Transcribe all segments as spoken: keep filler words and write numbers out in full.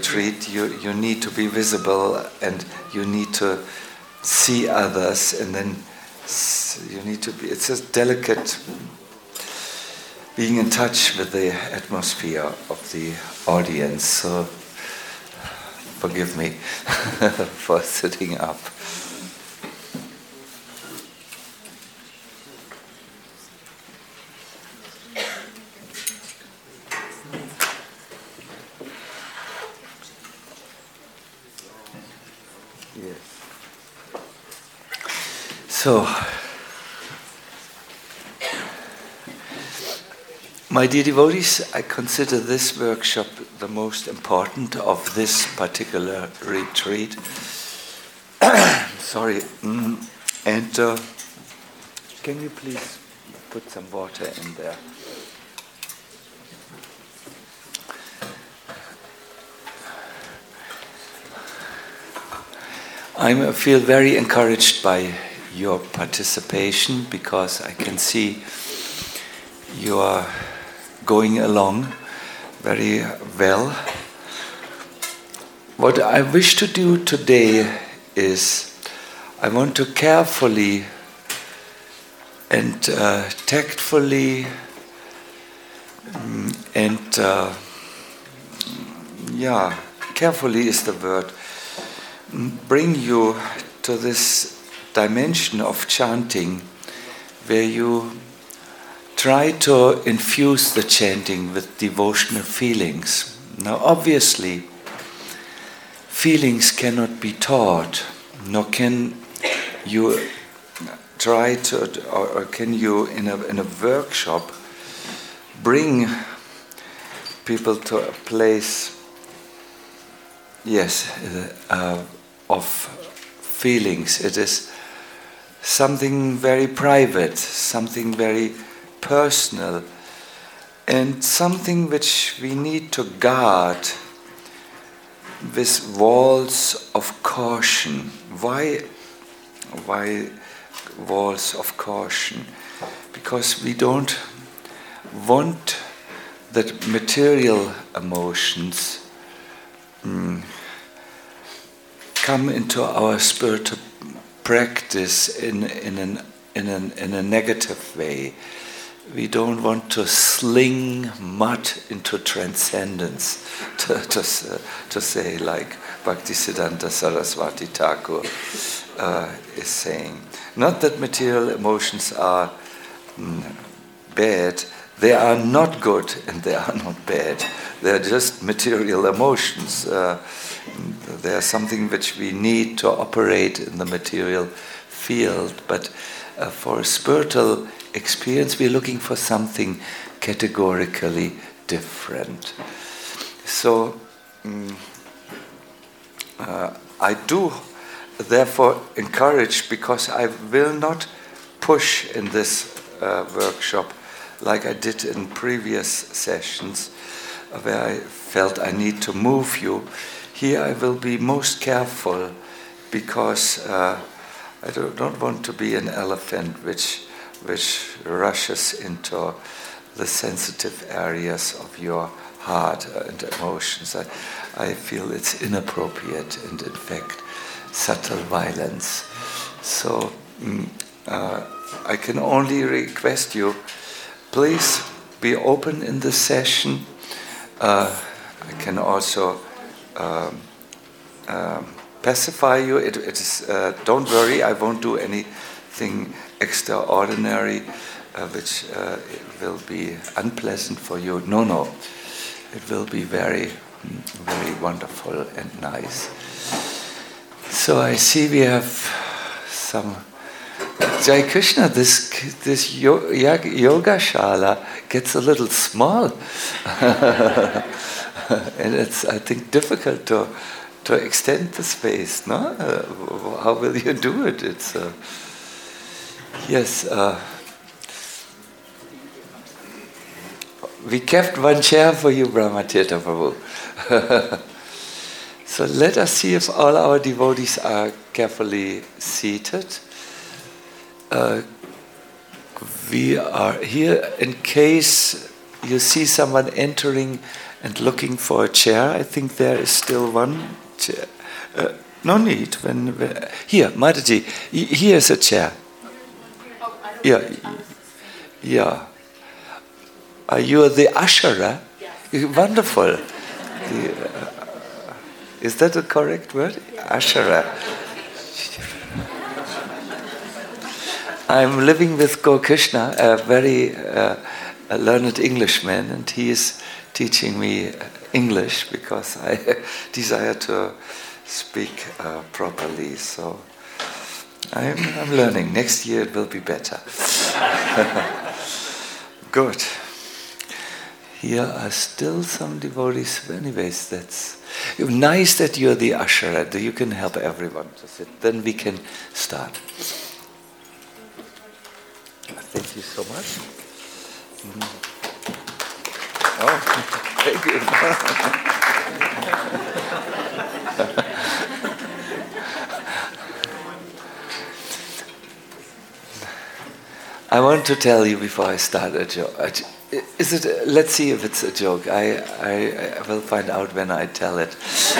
retreat, you, you need to be visible and you need to see others, and then you need to be, it's a delicate being in touch with the atmosphere of the audience. So forgive me for sitting up. Yes. So, my dear devotees, I consider this workshop the most important of this particular retreat. Sorry. Mm. And uh, can you please put some water in there? I feel very encouraged by your participation because I can see you are going along very well. What I wish to do today is I want to carefully and uh, tactfully and uh, yeah, carefully is the word, bring you to this dimension of chanting where you try to infuse the chanting with devotional feelings. Now, obviously, feelings cannot be taught, nor can you try to, or, or can you in a, in a workshop bring people to a place, yes, uh, of feelings. It is something very private, something very personal, and something which we need to guard with walls of caution. Why, why walls of caution? Because we don't want that material emotions mm, come into our spiritual practice in in an in an in a negative way. We don't want to sling mud into transcendence, to, to, to say, like Bhaktisiddhanta Saraswati Thakur uh, is saying. Not that material emotions are mm, bad, they are not good and they are not bad. They are just material emotions. Uh, they are something which we need to operate in the material field, but uh, for a spiritual experience, we're looking for something categorically different. So, um, uh, I do therefore encourage, because I will not push in this uh, workshop like I did in previous sessions, where I felt I need to move you. Here I will be most careful, because uh, I do not want to be an elephant which which rushes into the sensitive areas of your heart and emotions. I, I feel it's inappropriate and in fact subtle violence. So mm, uh, I can only request you, please be open in the session. Uh, I can also um, um, pacify you. It, it is, uh, don't worry, I won't do anything extraordinary uh, which uh, will be unpleasant for you. No, no. It will be very, very wonderful and nice. So I see we have some... Jai Krishna, this this yo- yoga shala gets a little small. And it's, I think, difficult to to extend the space, no? Uh, how will you do it? It's... Uh, Yes, uh, we kept one chair for you, Brahmatirtha Prabhu. So let us see if all our devotees are carefully seated. Uh, we are here in case you see someone entering and looking for a chair. I think there is still one chair. Uh, no need. When, when here, Mataji, here's a chair. Yeah, yeah. Are you the usherer? Yes. Wonderful. The, uh, is that a correct word? Usherer. I'm living with Go Krishna, a very uh, a learned Englishman, and he is teaching me English because I desire to speak uh, properly. So I'm, I'm learning. Next year it will be better. Good. Here are still some devotees. Anyways, that's nice that you're the usher. You can help everyone to sit. Then we can start. Thank you so much. Mm. Oh, thank you. I want to tell you before I start a joke. Is it? Let's see if it's a joke. I, I, I will find out when I tell it.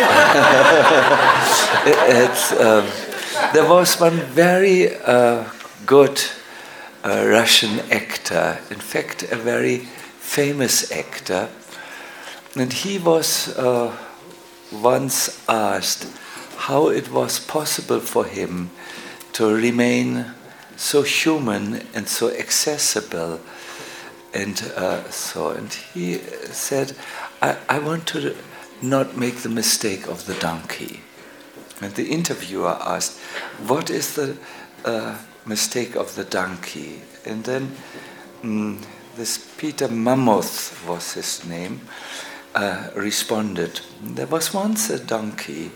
it's, um, there was one very uh, good uh, Russian actor, in fact, a very famous actor, and he was uh, once asked how it was possible for him to remain so human and so accessible. And uh, so, and he said, I, I want to not make the mistake of the donkey. And the interviewer asked, what is the uh, mistake of the donkey? And then um, this Peter Mammoth was his name, uh, responded, there was once a donkey.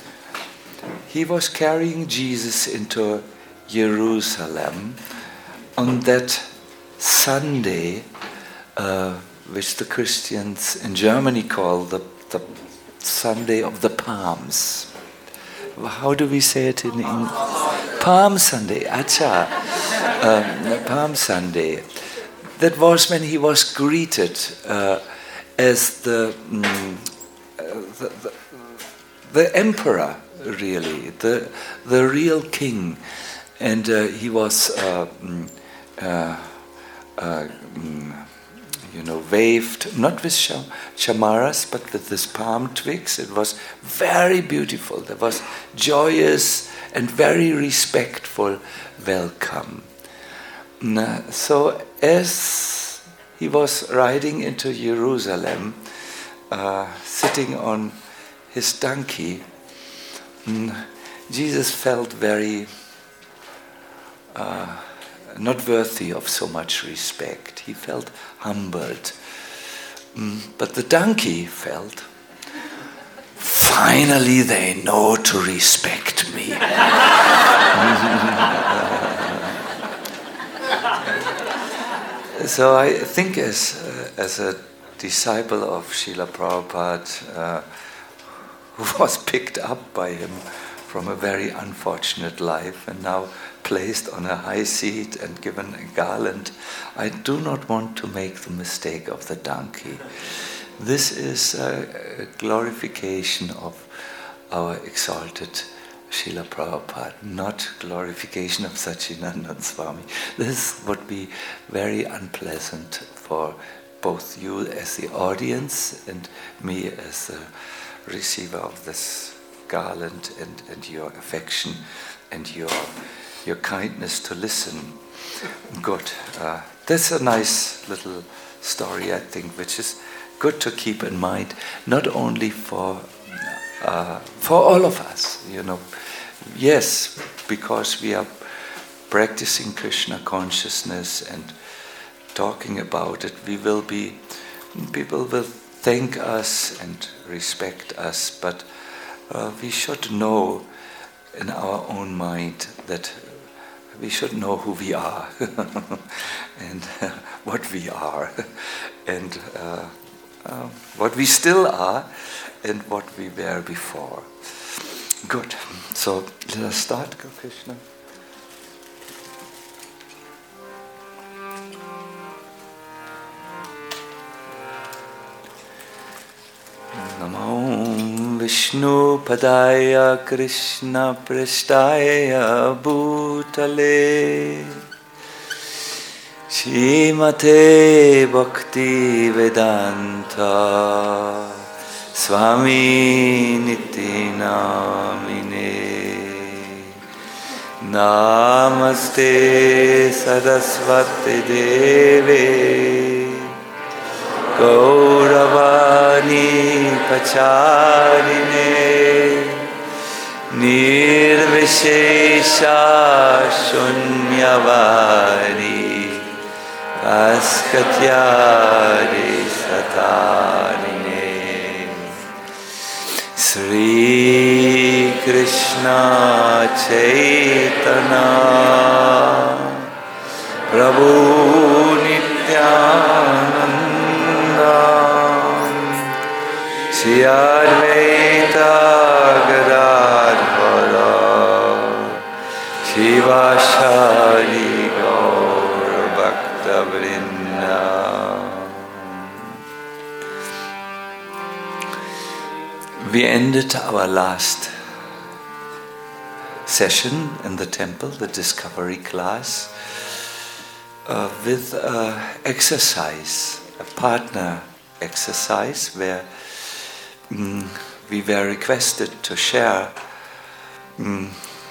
He was carrying Jesus into Jerusalem on that Sunday, uh, which the Christians in Germany call the, the Sunday of the Palms. How do we say it in English? Palm Sunday, acha. Um, Palm Sunday. That was when he was greeted uh, as the, mm, uh, the, the the emperor, really, the the real king, and uh, he was. Uh, mm, uh, Uh, you know, waved, not with cham- chamaras, but with these palm twigs. It was very beautiful. There was joyous and very respectful welcome. Uh, so as he was riding into Jerusalem, uh, sitting on his donkey, um, Jesus felt very uh, not worthy of so much respect. He felt humbled. Mm, but the donkey felt, finally they know to respect me. So I think as, uh, as a disciple of Srila Prabhupada, uh, who was picked up by him from a very unfortunate life and now placed on a high seat and given a garland, I do not want to make the mistake of the donkey. This is a glorification of our exalted Srila Prabhupada, not glorification of Satchidananda Swami. This would be very unpleasant for both you as the audience and me as the receiver of this garland and, and your affection and your your kindness to listen. Good. Uh, that's a nice little story, I think, which is good to keep in mind, not only for uh, for all of us, you know. Yes, because we are practicing Krishna consciousness and talking about it, we will be, people will thank us and respect us, but uh, we should know in our own mind that we should know who we are and uh, what we are and uh, uh, what we still are and what we were before. Good. So let us start, Krishna. Vishnu Padaya Krishna Prasthaya Bhutale Shrimate Bhakti Vedanta Swami Niti Namine Namaste Saraswati Deve Gauravani Pacharine Nirvishesha Shunyavani Askatyari Satarine Sri Krishna Chaitanya Prabhu Nityananda Shri Advaita Gadadhara Shivashari Gaur Bhakta Vrinda. We ended our last session in the temple, the discovery class, uh, with an exercise, a partner exercise, where mm, we were requested to share mm,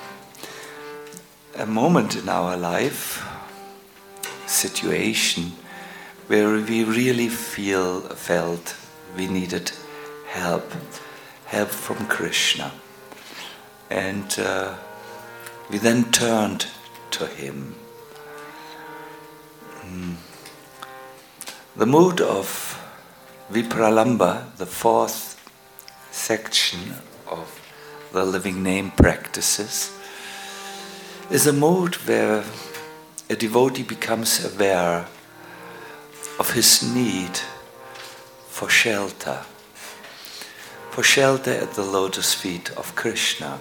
a moment in our life, situation, where we really feel felt we needed help. Help from Krishna. And uh, we then turned to him. Mm. The mood of Vipralamba, the fourth section of the living name practices, is a mood where a devotee becomes aware of his need for shelter. For shelter at the lotus feet of Krishna.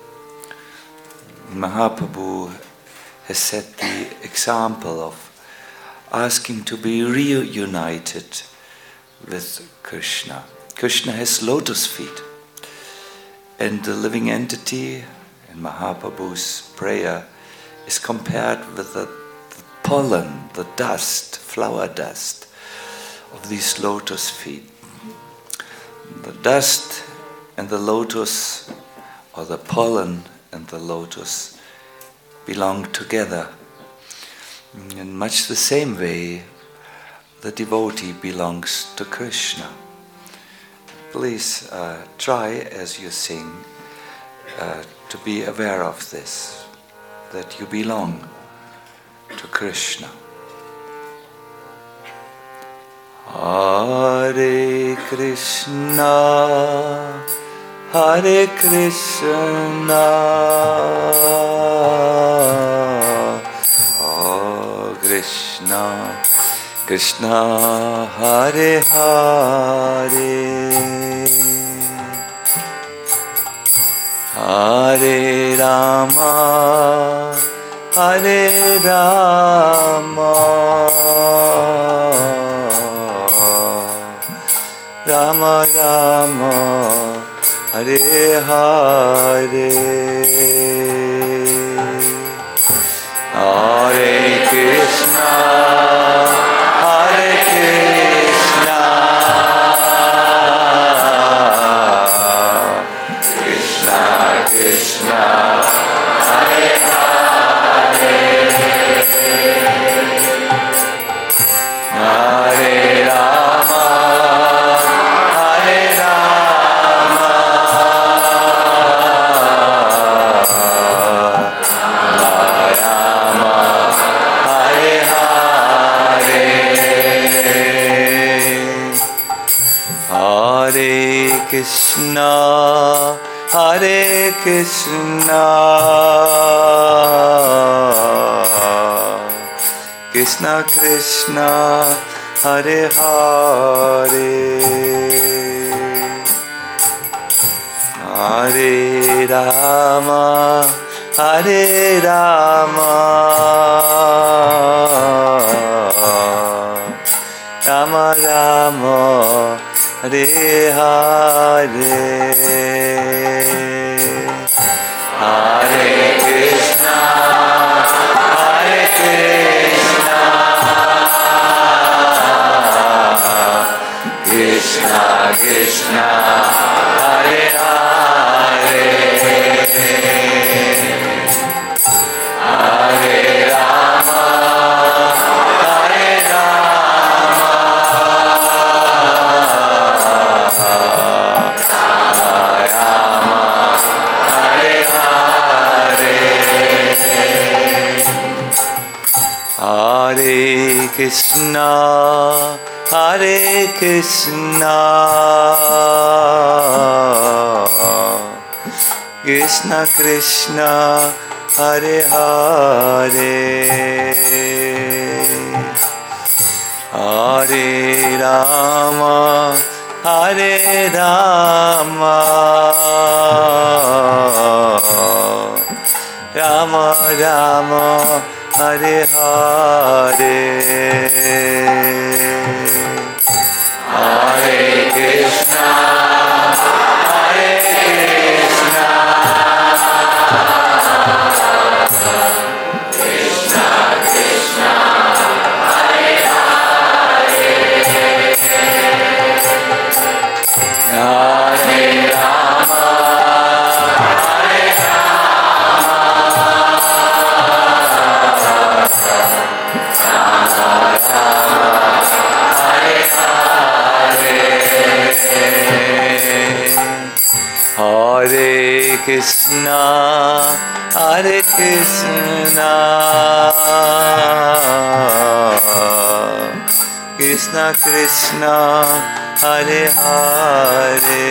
Mahaprabhu has set the example of asking to be reunited with Krishna. Krishna has lotus feet, and the living entity in Mahaprabhu's prayer is compared with the, the pollen, the dust, flower dust of these lotus feet. The dust and the lotus, or the pollen and the lotus, belong together. In much the same way, the devotee belongs to Krishna. Please uh, try as you sing uh, to be aware of this, that you belong to Krishna. Hare Krishna, Hare Krishna, oh Krishna, Krishna Hare Hare, Hare Rama, Hare Rama, Rama Rama, Hare Hare, Hare Krishna, Hare Krishna, Krishna Krishna, Hare Hare, Hare Rama, Hare Rama, Rama Hare Hare, Hare Krishna, Hare Krishna, Krishna Krishna, Hare Hare, Hare Rama, Hare Rama, Rama Rama, Hare Hare Hare Krishna Hare Krishna Krishna Krishna Hare Hare Hare Rama Hare Rama Rama Hare Hare Hare Krishna Hare Krishna Krishna Krishna Hare Hare Hare Rama Hare Rama Rama Rama Hare Hare Hare Krishna Hare Krishna Krishna Krishna Hare Hare Hare Rama Hare Rama Hare Krishna Hare Krishna Krishna Krishna Hare Hare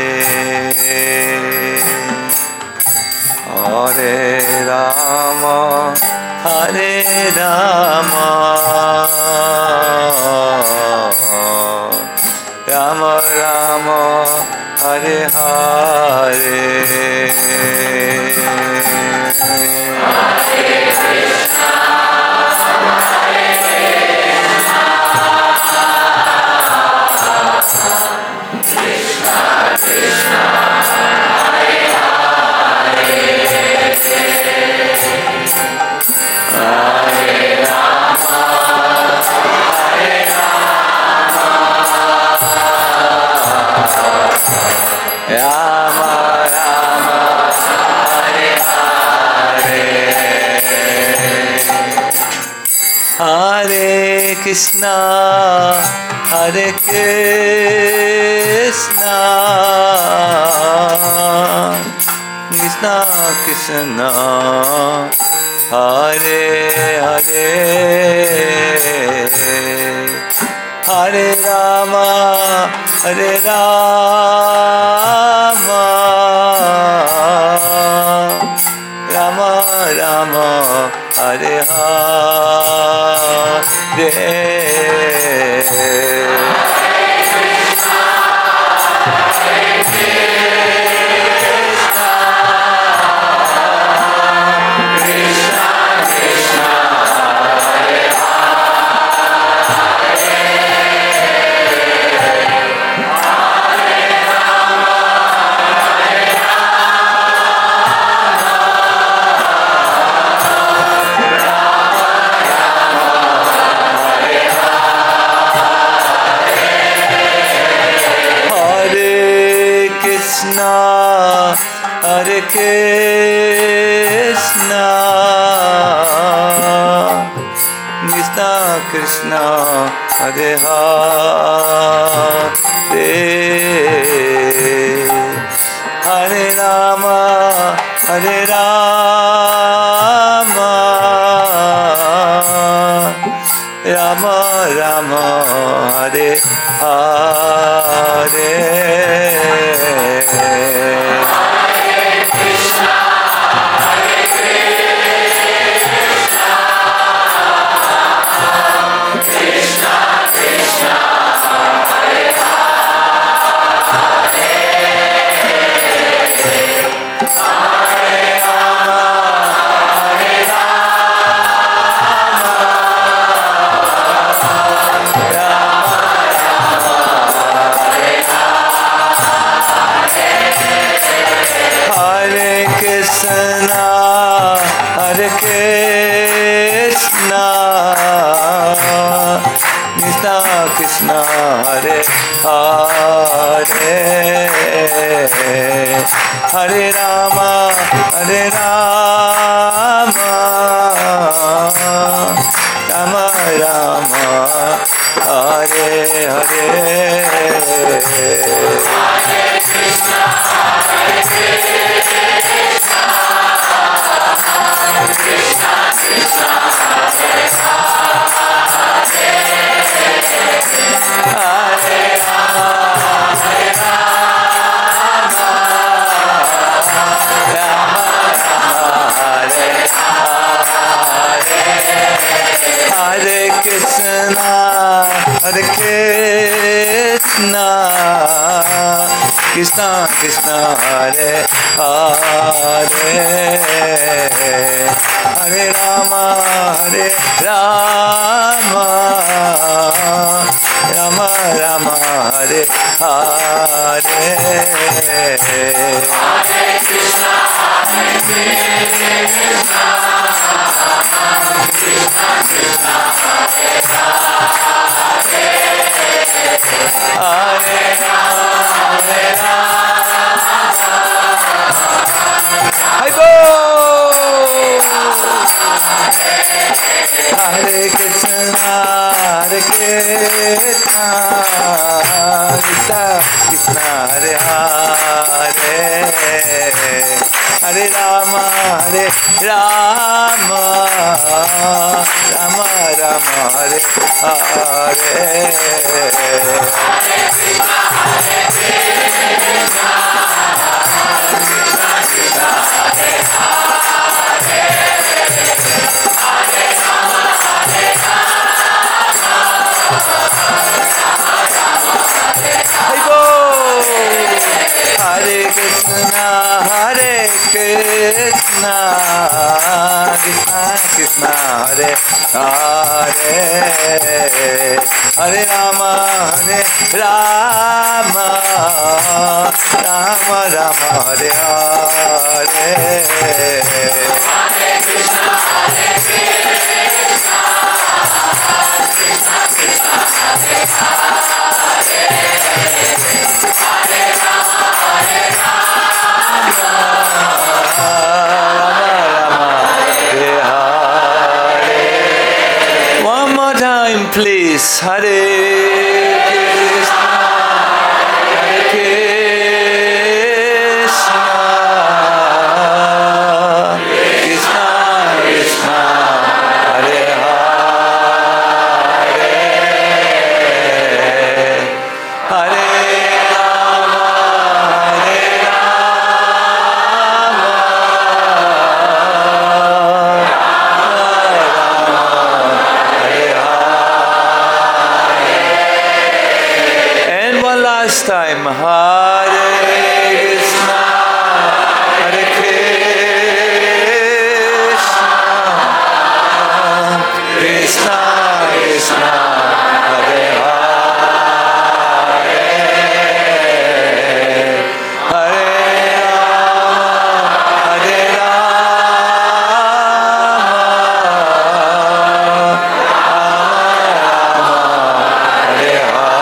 Hare Rama Hare Rama Rama Rama Hare Hare Hare Krishna Hare Krishna Krishna Krishna Hare Hare Hare Rama Hare Rama Rama Rama Hare Hare Hare Krishna Hare Krishna Krishna Krishna Hare Hare Hare Rama Hare Rama Rama Rama Hare Hare Hare Krishna Krishna Krishna Hare Hare Hare Rama Hare Rama Rama Rama Hare Hare Hare Hare Rama, Hare Rama, Rama Rama, Hare Hare. Hare Krishna, Hare Krishna, Krishna Krishna, Hare Hare, Hare Rama, Hare Rama, Rama Rama, Hare Hare, Hare Krishna, Hare Krishna, Krishna Krishna, Hare Hare, Hare Rama, Hare Rama, Rama Rama, Hare Hare, Hare Krishna, Hare Krishna, Krishna Krishna, Hare Hare, Hare Rama, Hare Rama, I go. Hare Krishna, Hare Krishna, Krishna Krishna, Hare Hare, Hare Rama, Hare Rama, Rama Rama, Hare Hare, Hare Krishna, Hare Krishna, Krishna Krishna, Hare Hare, Hare Rama, Hare Rama, Rama Rama, Hare Hare. Hare Krishna, Hare Krishna, Krishna Krishna, Hare Hare, Hare Rama, Hare Rama, Rama Rama, Hare Hare, Hare Krishna, Hare Krishna, Krishna Krishna, Hare Hare, Hare Rama, Hare Rama, Rama Rama, Hare Hare. One more time, please. Hare Krishna, Hare Krishna, Krishna Krishna, Hare Hare, Hare Rama, Hare Rama, Hare Hare. And one last time. Hare Krishna, Hare Krishna, Krishna Krishna, Hare Hare, Hare Rama, Hare Rama, Hare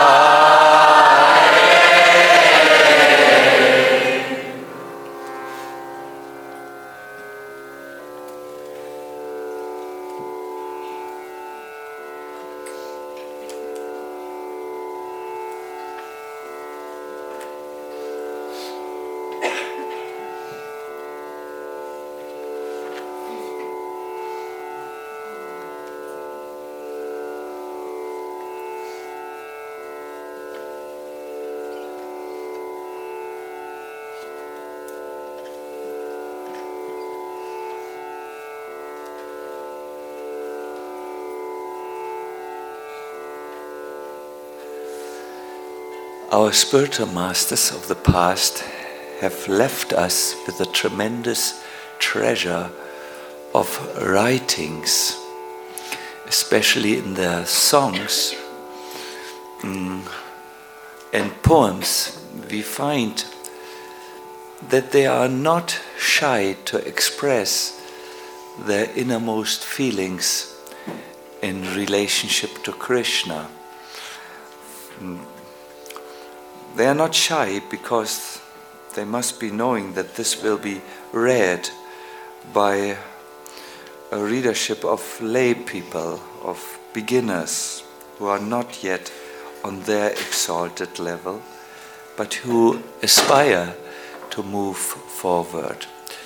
Our spiritual masters of the past have left us with a tremendous treasure of writings, especially in their songs mm, and poems. We find that they are not shy to express their innermost feelings in relationship to Krishna. Mm. They are not shy because they must be knowing that this will be read by a readership of lay people, of beginners who are not yet on their exalted level, but who aspire to move forward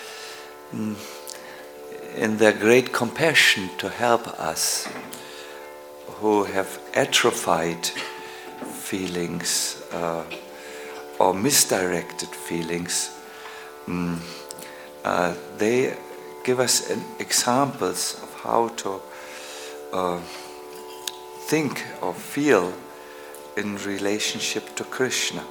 in their great compassion to help us who have atrophied feelings uh, or misdirected feelings. Mm, uh, they give us an examples of how to uh, think or feel in relationship to Krishna.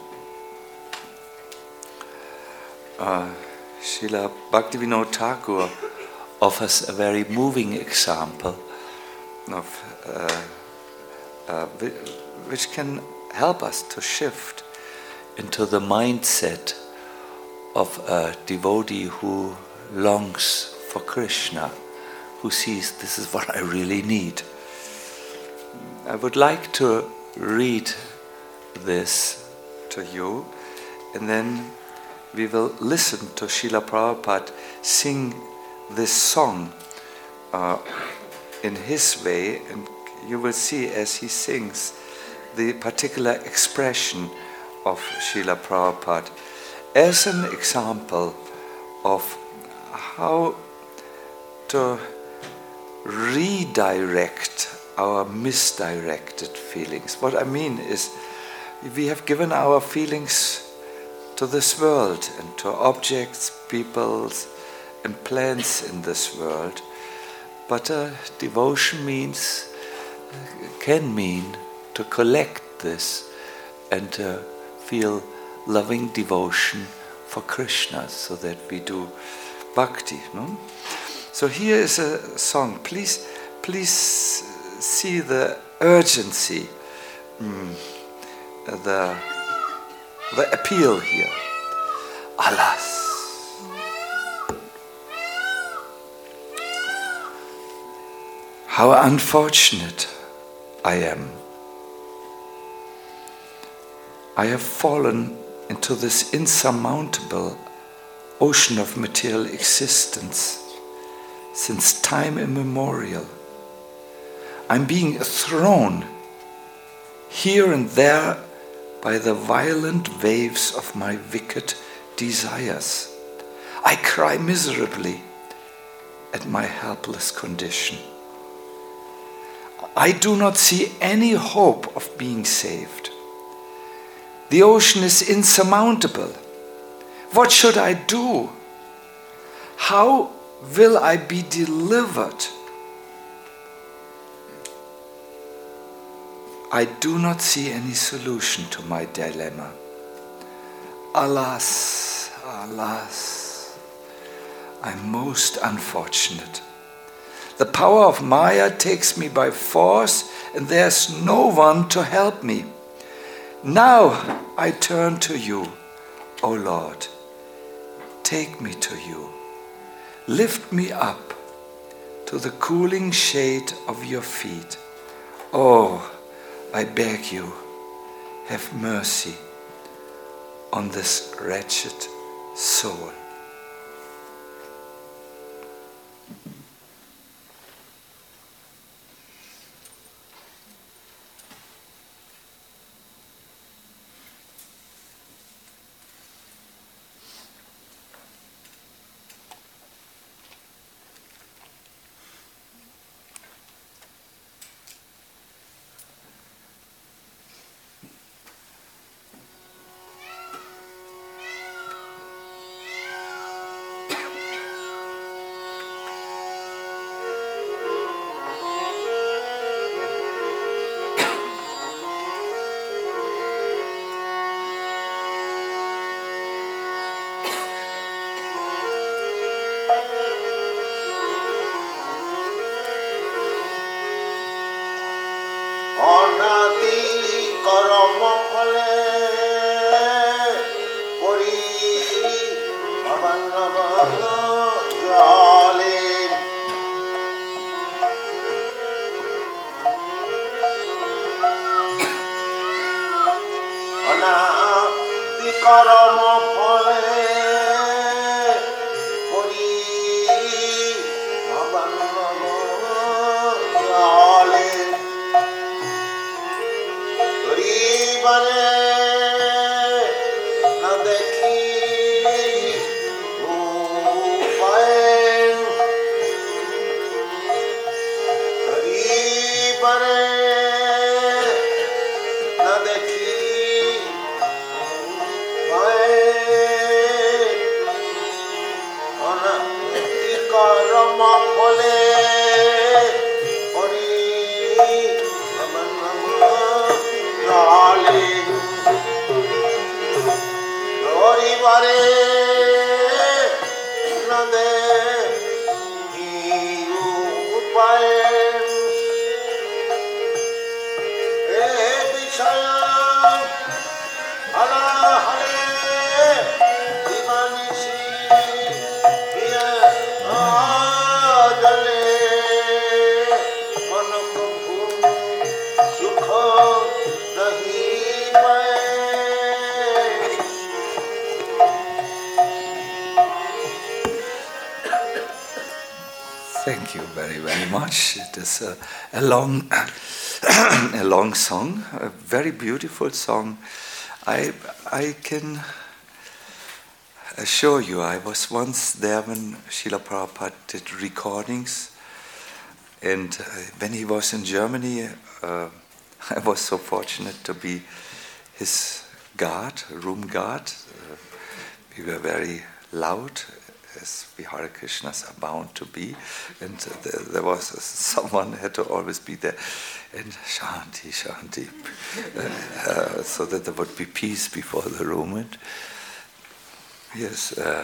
Uh, Srila Bhaktivinoda Thakur offers a very moving example of uh, uh, which can help us to shift into the mindset of a devotee who longs for Krishna, who sees this is what I really need. I would like to read this to you, and then we will listen to Srila Prabhupada sing this song uh, in his way, and you will see as he sings the particular expression of Srila Prabhupada as an example of how to redirect our misdirected feelings. What I mean is, we have given our feelings to this world and to objects, peoples, and plants in this world. But uh, devotion means, can mean to collect this and to feel loving devotion for Krishna, so that we do bhakti. No? So here is a song. Please, please see the urgency, mm, the the appeal here. Alas. How unfortunate I am. I have fallen into this insurmountable ocean of material existence since time immemorial. I'm being thrown here and there by the violent waves of my wicked desires. I cry miserably at my helpless condition. I do not see any hope of being saved. The ocean is insurmountable. What should I do? How will I be delivered? I do not see any solution to my dilemma. Alas, alas, I'm most unfortunate. The power of Maya takes me by force, and there's no one to help me. Now I turn to you, O Lord. Take me to you. Lift me up to the cooling shade of your feet. Oh, I beg you, have mercy on this wretched soul. Karma phale Thank you very, very much. It is a, a long, a long song, a very beautiful song. I, I can assure you, I was once there when Srila Prabhupada did recordings, and uh, when he was in Germany, uh, I was so fortunate to be his guard, room guard. Uh, we were very loud, as we Hare Krishnas are bound to be, and uh, there, there was uh, someone had to always be there, and Shanti, Shanti, uh, uh, so that there would be peace before the room. And yes, uh,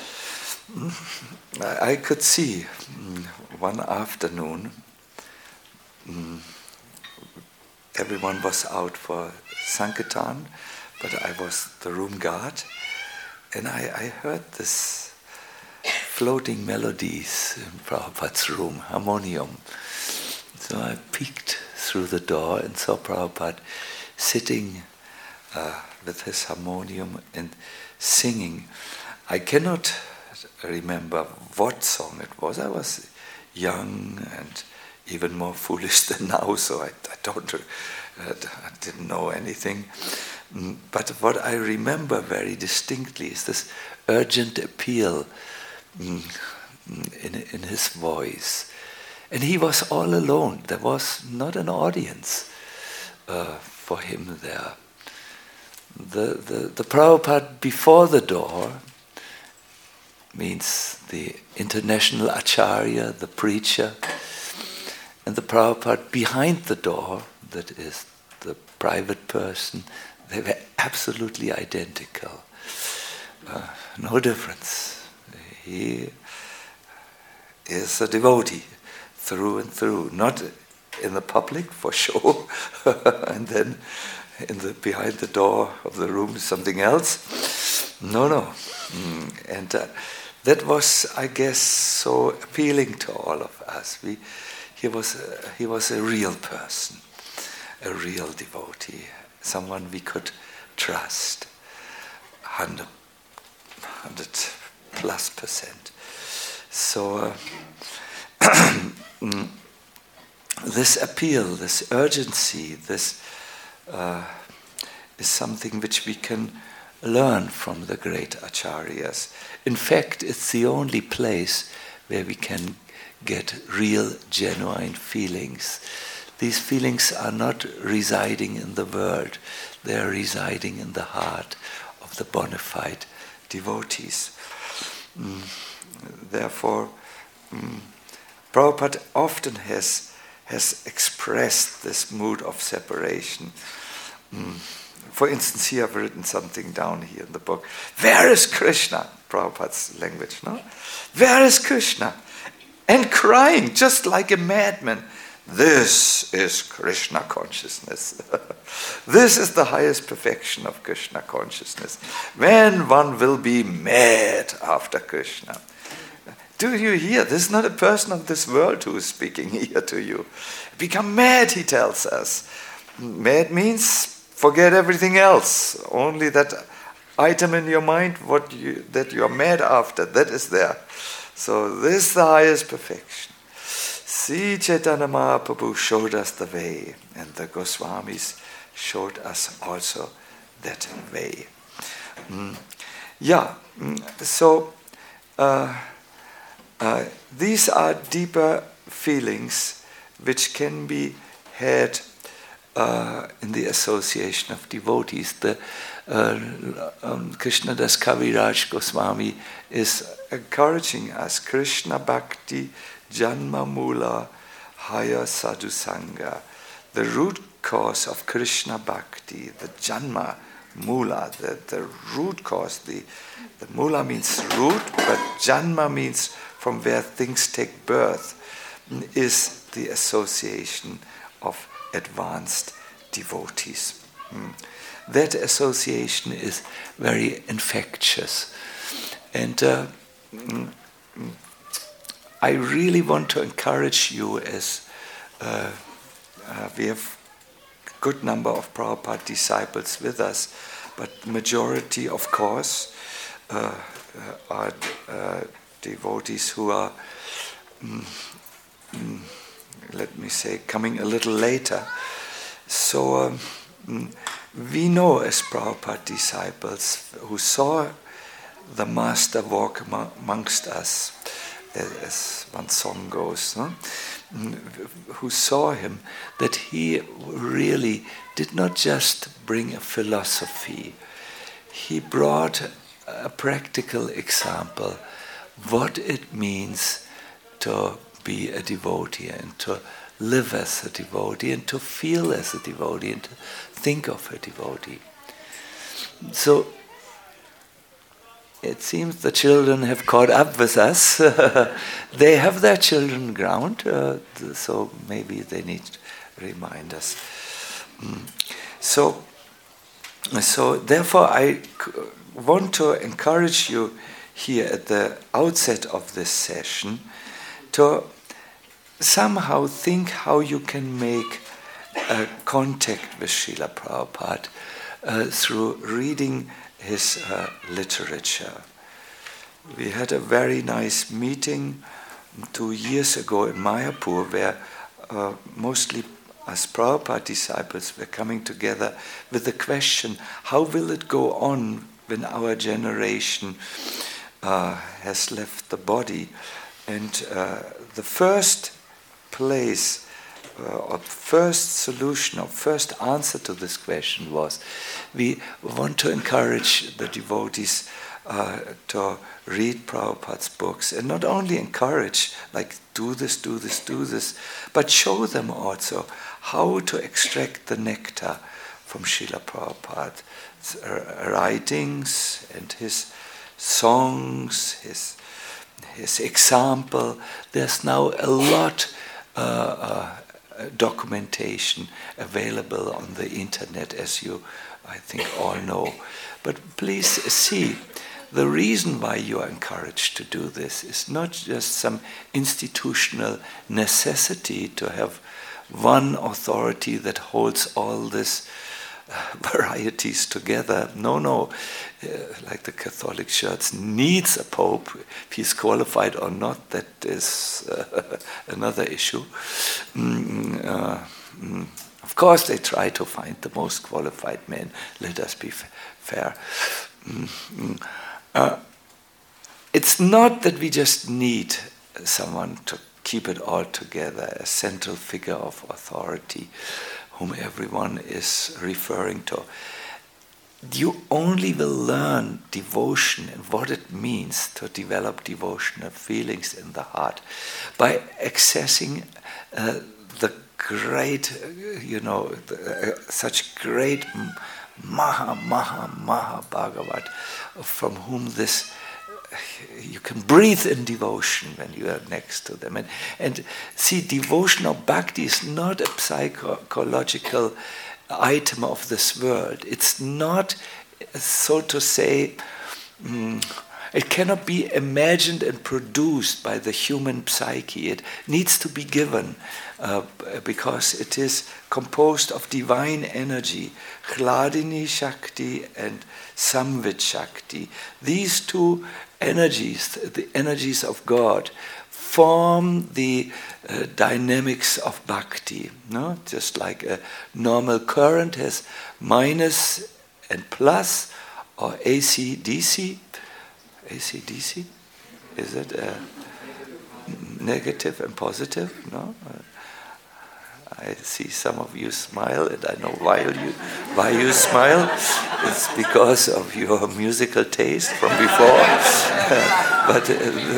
I, I could see mm, one afternoon, mm, everyone was out for Sankirtan, but I was the room guard, and I, I heard this floating melodies in Prabhupada's room, harmonium. So I peeked through the door and saw Prabhupada sitting uh, with his harmonium and singing. I cannot remember what song it was. I was young and even more foolish than now, so I, I don't, uh, I didn't know anything. But what I remember very distinctly is this urgent appeal in, in his voice. And he was all alone. There was not an audience uh, for him there. The, the, the Prabhupada before the door means the international acharya, the preacher, and the Prabhupada behind the door, that is the private person. They were absolutely identical. Uh, no difference. He is a devotee through and through, not in the public for show, and then in the behind the door of the room something else. No, no. Mm. And uh, that was, I guess, so appealing to all of us. We, he was, uh, he was a real person, a real devotee, someone we could trust, hundred, hundred plus percent. So uh, this appeal, this urgency, this uh, is something which we can learn from the great acharyas. In fact, it's the only place where we can get real, genuine feelings. These feelings are not residing in the world, they are residing in the heart of the bona fide devotees. Mm. Therefore, mm, Prabhupada often has, has expressed this mood of separation. Mm. For instance, here I've written something down here in the book. Where is Krishna? Prabhupada's language, no? Where is Krishna? And crying just like a madman. This is Krishna consciousness. This is the highest perfection of Krishna consciousness. When one will be mad after Krishna. Do you hear? This is not a person of this world who is speaking here to you. Become mad, he tells us. Mad means forget everything else. Only that item in your mind what you, that you are mad after, that is there. So this is the highest perfection. Sri Chaitanya Mahaprabhu showed us the way, and the Goswamis showed us also that way. Mm. Yeah, mm. so uh, uh, these are deeper feelings which can be had uh, in the association of devotees. The uh, um, Krishnadas Kaviraj Goswami is encouraging us, Krishna Bhakti Janma Mula Haya Sadhusanga. The root cause of Krishna Bhakti, the Janma Mula, the, the root cause, the, the Mula means root, but Janma means from where things take birth, is the association of advanced devotees. Mm. That association is very infectious. And uh, mm, I really want to encourage you, as uh, uh, we have a good number of Prabhupada disciples with us, but the majority, of course, uh, uh, are uh, devotees who are, mm, mm, let me say, coming a little later. So um, mm, we know as Prabhupada disciples who saw the Master walk amongst us, as one song goes, no? Who saw him, that he really did not just bring a philosophy. He brought a practical example, what it means to be a devotee and to live as a devotee and to feel as a devotee and to think of a devotee. So it seems the children have caught up with us. They have their children ground, uh, so maybe they need reminders. Mm. So, so therefore I want to encourage you here at the outset of this session to somehow think how you can make uh, contact with Srila Prabhupada uh, through reading his uh, literature. We had a very nice meeting two years ago in Mayapur where uh, mostly us Prabhupada disciples were coming together with the question, how will it go on when our generation uh, has left the body? And uh, the first place uh, or first solution or first answer to this question was, we want to encourage the devotees uh, to read Prabhupada's books, and not only encourage, like do this, do this, do this, but show them also how to extract the nectar from Srila Prabhupada's uh, writings and his songs, his his example. There's now a lot uh, uh, documentation available on the internet, as you, I think, all know. But please see, the reason why you are encouraged to do this is not just some institutional necessity to have one authority that holds all this varieties together. No, no. Uh, like the Catholic Church needs a pope. If he's qualified or not, that is uh, another issue. Mm, uh, mm. Of course, they try to find the most qualified man. Let us be f- fair. Mm, uh, it's not that we just need someone to keep it all together, a central figure of authority whom everyone is referring to. You only will learn devotion and what it means to develop devotional feelings in the heart by accessing uh, the great, you know, the, uh, such great Maha, Maha, Maha Bhagavat, from whom this you can breathe in devotion when you are next to them. And, and see, devotion or bhakti is not a psychological item of this world. It's not, so to say, mm, it cannot be imagined and produced by the human psyche. It needs to be given uh, because it is composed of divine energy, Hladini Shakti and Samvit Shakti. These two energies, the energies of God, form the uh, dynamics of bhakti. No? Just like a normal current has minus and plus, or A C D C. A C D C? Is it uh, negative and positive? No? Uh, I see some of you smile, and I know why you why you smile. It's because of your musical taste from before. but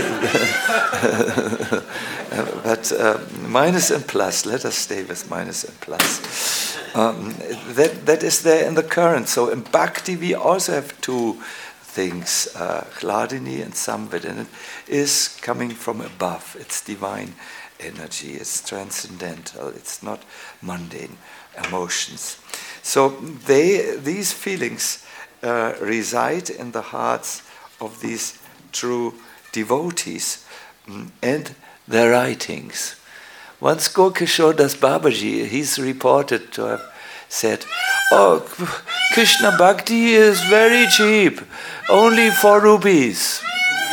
uh, but uh, minus and plus. Let us stay with minus and plus. Um, that that is there in the current. So in Bhakti we also have two things. Uh, Hladini and Samved, and it is coming from above. It's divine energy. It's transcendental. It's not mundane emotions. So they these feelings uh, reside in the hearts of these true devotees mm, and their writings. Once Gokishore Das Babaji, he's reported to have said, "Oh, Krishna Bhakti is very cheap, only four rupees."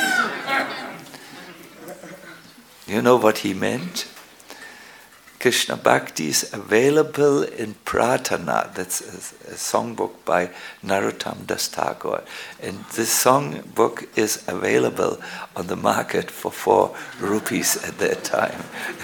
You know what he meant? Krishna Bhakti is available in Pratana. That's a, a songbook by Narottam Das Tagore. And this songbook is available on the market for four rupees at that time.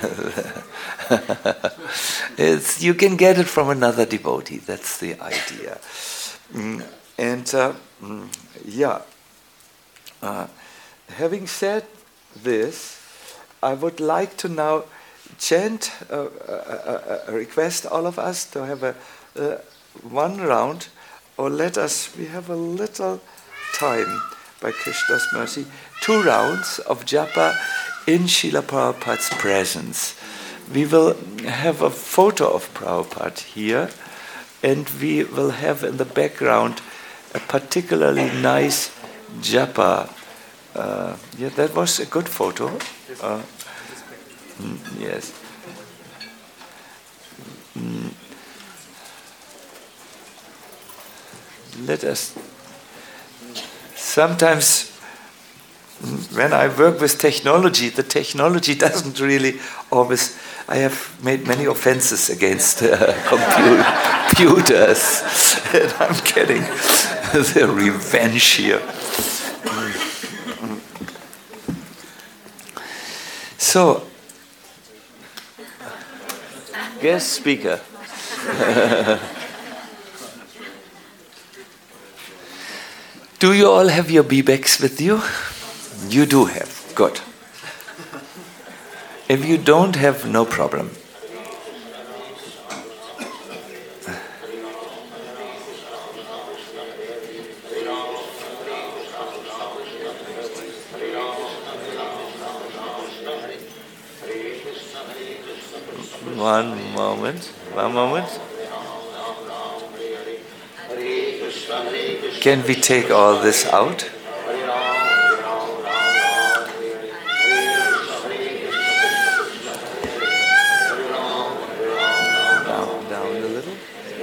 it's, you can get it from another devotee. That's the idea. Mm, and uh, mm, yeah, uh, having said this, I would like to now chant, uh, uh, uh, request all of us to have a uh, one round, or let us, we have a little time by Krishna's mercy, two rounds of japa in Srila Prabhupada's presence. We will have a photo of Prabhupada here, and we will have in the background a particularly nice japa. Uh, yeah, that was a good photo. Uh, mm, yes. Mm. Let us. Sometimes, when I work with technology, the technology doesn't really always. I have made many offenses against uh, computers, and I'm getting the revenge here. So, guest speaker. Do you all have your B-bags with you? You do have. Good. If you don't have, no problem. One moment, one moment. Can we take all this out? Down, down a little.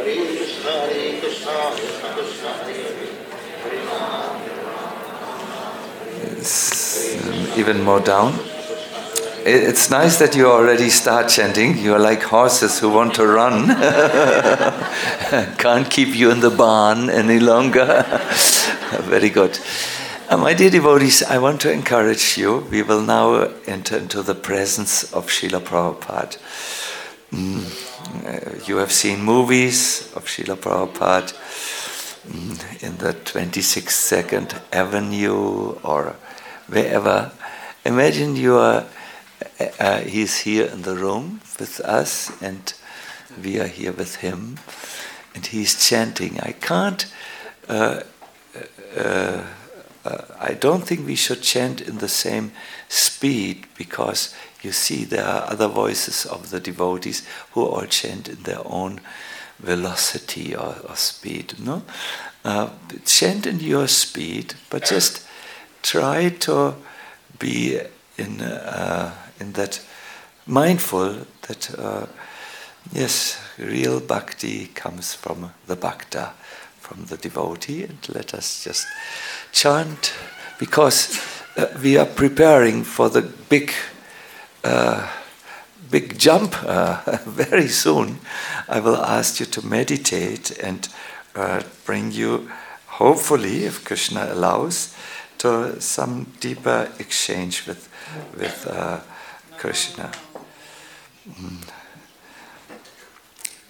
It's, um, even more down. It's nice that you already start chanting. You're like horses who want to run. Can't keep you in the barn any longer. Very good. Uh, my dear devotees, I want to encourage you. We will now enter into the presence of Srila Prabhupada. Mm, uh, you have seen movies of Srila Prabhupada mm, in the twenty-sixth second Avenue or wherever. Imagine you are Uh, he's here in the room with us, and we are here with him, and he's chanting. I can't, uh, uh, uh, I don't think we should chant in the same speed, because you see there are other voices of the devotees who all chant in their own velocity or, or speed. No, uh, chant in your speed, but just try to be in. Uh, in that mindful that uh, yes, real bhakti comes from the bhakta, from the devotee, and let us just chant, because uh, we are preparing for the big uh, big jump uh, very soon. I will ask you to meditate and uh, bring you, hopefully, if Krishna allows, to some deeper exchange with with uh, Krishna. Mm.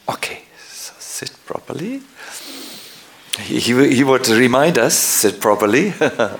Okay, so sit properly. He, he, he would remind us, sit properly.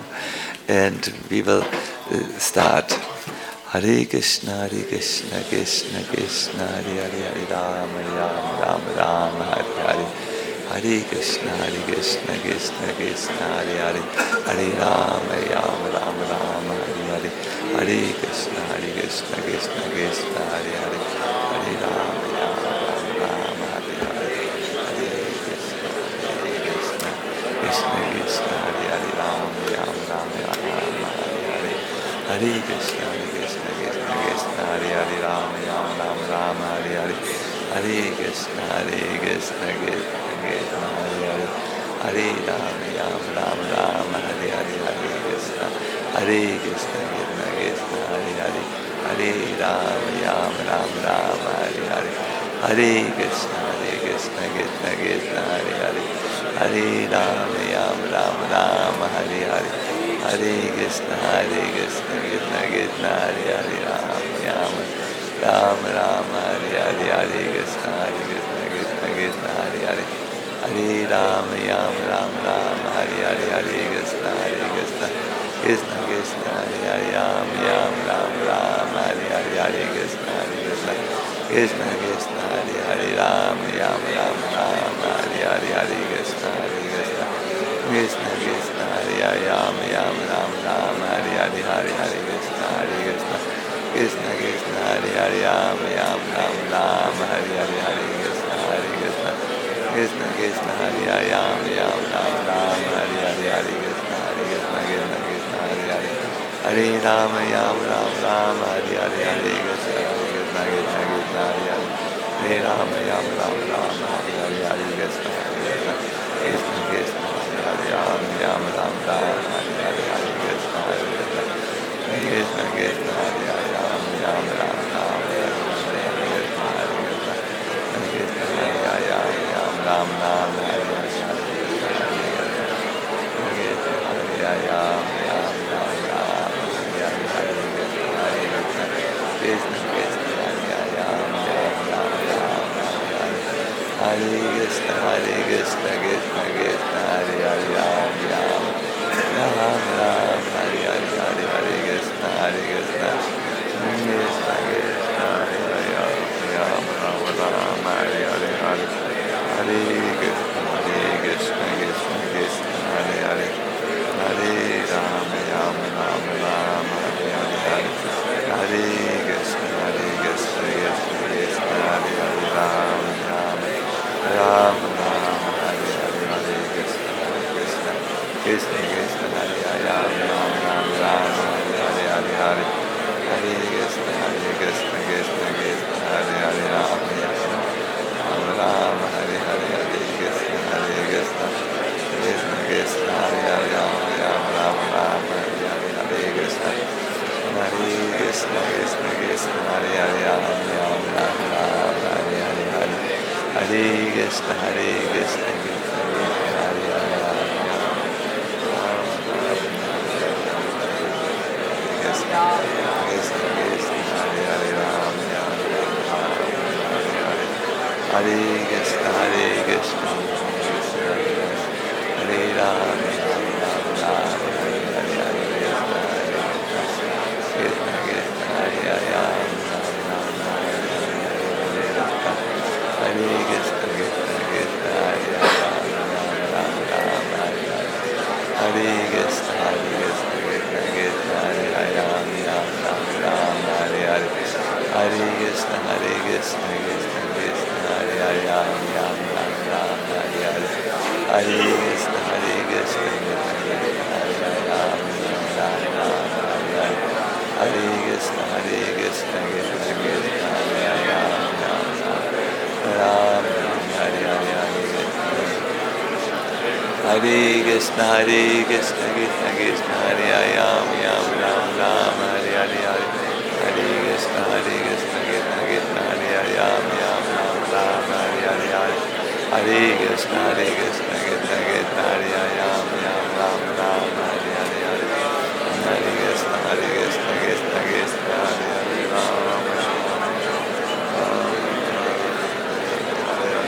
And we will uh, start. Hare Krishna, Hare Krishna, Krishna Krishna, Hare Hare, Hare Rama, Rama Rama, Rama Hare Hare. Hare Krishna, Hare Krishna, Krishna Krishna, Hare Hare, Hare Rama, Rama Rama, Rama Hare Hare. Hare Krishna, Hare Krishna, Krishna Krishna, Hare Hare, Hare Rama, Rama Rama, Rama Hare Hare. Hare Krishna, Hare Krishna, Krishna Krishna, Hare Hare, Rama Rama, Rama Rama Hare Hare. Hare Krishna, Hare Krishna, Krishna Krishna, Hare Hare, Rama Rama, Rama Rama Hare Hare. Hare Krishna, Hare Krishna, Krishna Krishna, Hare Hare. Hare Rama, Rama Rama, Rama Hare Hare. Hare Krishna, Hare Krishna, Krishna Krishna, Hare Hare. Hare Rama, Rama Rama, Rama Hare Hare. Hare Krishna, Hare Krishna, Krishna Krishna, Hare Hare. Hare Rama, Rama Rama, Rama Hare Hare. Hare Krishna, Hare Krishna, Krishna Krishna, Hare Hare. Rama Rama, Rama Rama, Hare Hare. Hare Krishna, Hare Krishna, Krishna Krishna, Hare Hare. Hare Rama, Rama Rama, Rama Hare Hare. Hare Krishna, Hare Krishna, Krishna Krishna, Hare Hare. Rama Rama, Rama Rama, Hare Hare. Hare Krishna, Hare Krishna, Krishna Krishna, Hare Hare. Rama Rama, Rama Rama, Hare Hare. Hare Krishna, Hare Krishna, Krishna Krishna, Hare Hare. Rama Rama, Rama Rama, Hare Hare. Hare Hare Krishna, Hare Krishna, Krishna Krishna, Hare Hare. Rama Rama, Rama Rama, Hare Hare. Hare Krishna, Hare Krishna, Krishna Krishna, Hare Hare. Rama Rama, Rama Rama, Hare Hare. Hare Krishna, Hare Krishna, Krishna Krishna, Hare Hare. Hare Rama, Rama Rama, Rama Hare Hare. Hare Krishna, Hare Krishna, Krishna Krishna, Hare Hare. Hare Rama, Rama Rama, Rama Hare Hare. Hare Krishna, Hare Krishna, Krishna Krishna, Hare Rama, Rama Rama, Rama Hare Hare. Hare Krishna, Hare Krishna, Krishna Krishna, Hare Hare. Rama Rama, Rama Rama, Hare Hare. Hare Krishna, Hare Krishna, Hare Krishna, Hare Hare. Rama Rama, Rama Hare Hare. Hare Krishna, Hare Krishna, Hare Hare. Rama Rama, Rama Rama, Hare Hare. Hare Krishna, Hare Krishna, Krishna Krishna, Hare Hare. Rama Rama, Rama Rama, Hare Hare. Hare Krishna, Hare Krishna, Krishna Krishna, Hare Hare. Rama Rama, Rama Rama, Hare Hare. Hare Hare Krishna, Hare Krishna, Krishna Krishna, Hare Hare. Rama Rama, Rama Hare Hare. Hare Hare Krishna, Hare Krishna, Krishna Krishna, Hare Hare. Hare Rama, Rama Rama, Rama Hare Hare. Hare Hare Krishna, Hare Krishna, Krishna Krishna, Hare Hare. Rama Rama, Rama Rama, Hare Hare. Hare Krishna, Hare Krishna, Krishna Krishna, Hare Hare. Rama Rama, Rama Hare Hare. Hare Hare. Hare Krishna, Hare Krishna, Krishna Krishna, Hare Hare. Rama Rama, Rama Hare Hare. Hare Krishna, Hare Krishna, Krishna Krishna, Hare Hare. Rama Rama, Rama Hare Hare. Hare Krishna, Hare Krishna, Krishna Krishna, Hare Hare. Rama Rama, Rama Hare Hare. Hare Hare Krishna, Hare Krishna, Krishna Krishna, Hare Hare. Krishna Krishna, Hare Hare. Rama Rama, Hare Krishna, Hare Krishna, Hare Rama, Rama Rama, Hare Hare. Hare Krishna, Krishna Krishna, Hare Hare. Hare Krishna, Krishna Krishna, Hare Hare. Rama Rama, Hare Hare. Hare Krishna, Hare Krishna, Krishna Krishna, Hare Hare. Rama Rama, Rama Hare Hare. Hare Krishna, Hare Krishna, Krishna Krishna, Hare Hare. Rama Rama, Rama Hare Hare. Hare Krishna, Hare Krishna, Krishna Krishna, Hare Hare. Rama Rama, Rama Hare Hare. Hare Krishna, Hare Krishna, Krishna Krishna, Hare Hare. Rama Rama, Rama Hare Hare. Hare Krishna, Hare Krishna, Krishna Krishna, Hare Hare. Rama Rama, Rama Hare Hare. Hare Krishna, Hare Krishna, Krishna Krishna, Hare Hare. Rama Rama, Rama Hare Hare. Hare Krishna, Hare Krishna, Krishna Krishna, Hare Hare. Rama Rama, Rama Hare Hare. Hare Krishna, Hare Krishna, Krishna Krishna, Hare Hare. Rama Rama, Rama Hare Hare.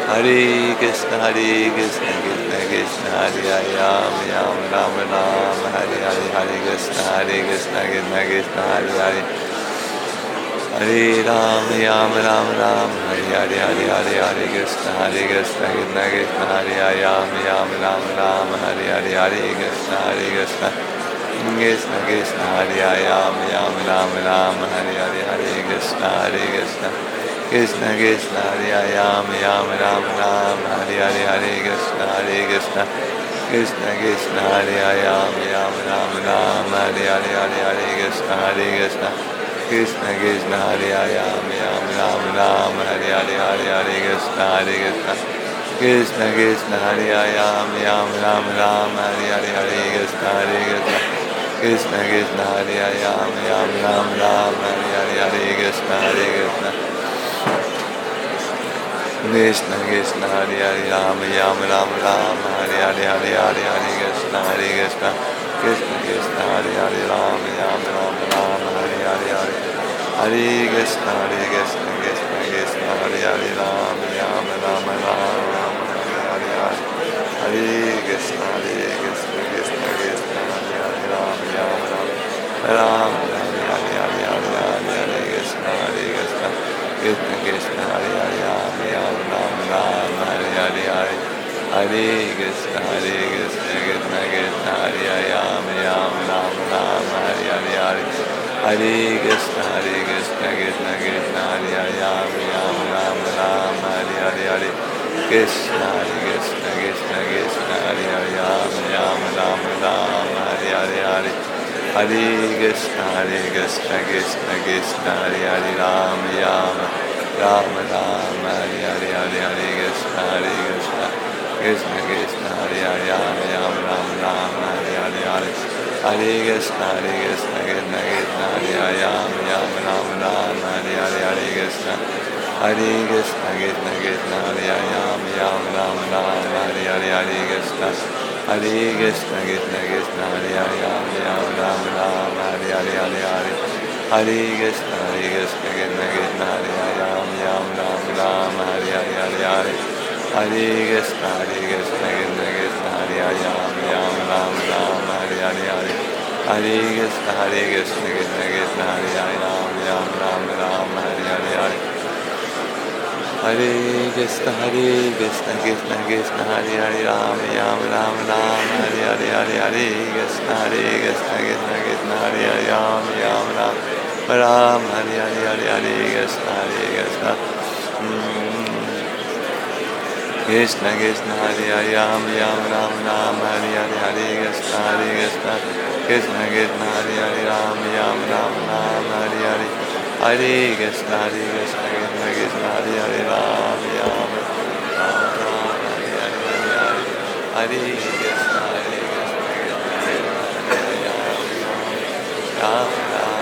Hare Krishna, Hare Krishna, Krishna Krishna, Hare Ram, Ram Ram Ram, Hare Hare, Hare Krishna, Hare Krishna, Krishna Krishna, Hare Hare, Hare Ram, Ram Ram Ram, Hare Hare, Hare Hare, Hare Krishna, Hare Krishna, Krishna Krishna, Hare Ram, Ram Ram Ram, Hare Hare, Hare Krishna, Hare Krishna, Krishna Krishna, Hare Ram, Ram Ram Ram, Hare Hare, Hare Krishna, Hare Krishna. Krishna Krishna Hare Ram Ram Ram Ram Hare Hare Hare Krishna Hare Krishna Krishna Krishna Hare Ram Ram Ram Ram Hare Hare Hare Hare Krishna Hare Krishna Krishna Krishna Hare Ram Ram Ram Ram Hare Hare Hare Hare Krishna Hare Krishna Krishna Krishna Hare Ram Ram Ram Ram Hare Hare Hare Krishna Hare Krishna Krishna Krishna Hare Ram Ram Ram Ram Hare Hare Hare Krishna Hare Krishna Krishna Krishna Hare Hare Ram Ram Ram Ram Hare Hare Hare Hare Hare Krishna Hare Krishna Krishna Krishna Hare Hare Ram Ram Ram Ram Hare Hare Hare Hare Krishna Hare Krishna Krishna Krishna Hare Hare Ram Ram Ram Ram Hare Hare Hare Hare Krishna Hare Krishna Krishna Krishna Hare Hare Ram Ram Ram Hare Hare Hare Hare Hare Krishna Hare Krishna Krishna Krishna Hare Hare Ram Ram Ram Ram Hare Hare Hare Hare Krishna Hare Krishna Krishna Krishna Hare Hare Ram Ram Ram Ram Hare Hare Hare Hare Krishna Hare Krishna Krishna Krishna Hare Hare Ram Ram Ram Ram Hare Hare Hare Krishna Hare Krishna Krishna Krishna Hare Hare Ram Ram Ram Ram Hare Hare Hare Hare Krishna Hare Krishna Krishna Krishna Hare Hare Ram Ram Ram Ram Hare Hare Hare Hare Krishna Hare Krishna Krishna Krishna Hare Hare Ram Ram Ram Ram Hare Hare Hare Hare Krishna Hare Krishna Krishna Krishna Hare Hare Ram Ram Ram Ram Hare Hare Hare Krishna Hare Krishna Krishna Krishna Hare Hare Ram Ram Ram Ram Hare Hare Hare Krishna Hare Krishna Krishna Krishna Hare Hare Ram Ram Ram Ram Hare Hare Hare Hare Hare Krishna Hare Krishna Krishna Krishna Hare Hare Ram Ram Ram Ram Hare Hare Hare Hare Hare Krishna Hare Krishna Krishna Krishna Hare Hare Ram Ram Ram Ram Hare Hare Hare Hare Krishna Hare Krishna Krishna Krishna Hare Hare Ram Ram Ram Ram Hare Hare Hare Hare Krishna Hare Krishna Krishna Krishna Hare Hare Ram Ram Ram Ram Hare Hare Hare Hare Krishna Hare Krishna Krishna Krishna Hare Hare Ram Ram Ram Ram Hare Hare Hare Hare Krishna Hare Krishna Krishna Krishna Hare Hare Ram Ram Ram Ram Hare Hare Hare Krishna Hare Krishna Krishna Krishna Hare Hare Ram Ram Ram Ram Hare Hare Hare Krishna Hare Krishna Krishna Krishna Hare Hare Ram Ram Ram Ram Hare Hare Hare Hare Krishna Hare Krishna Ram Ram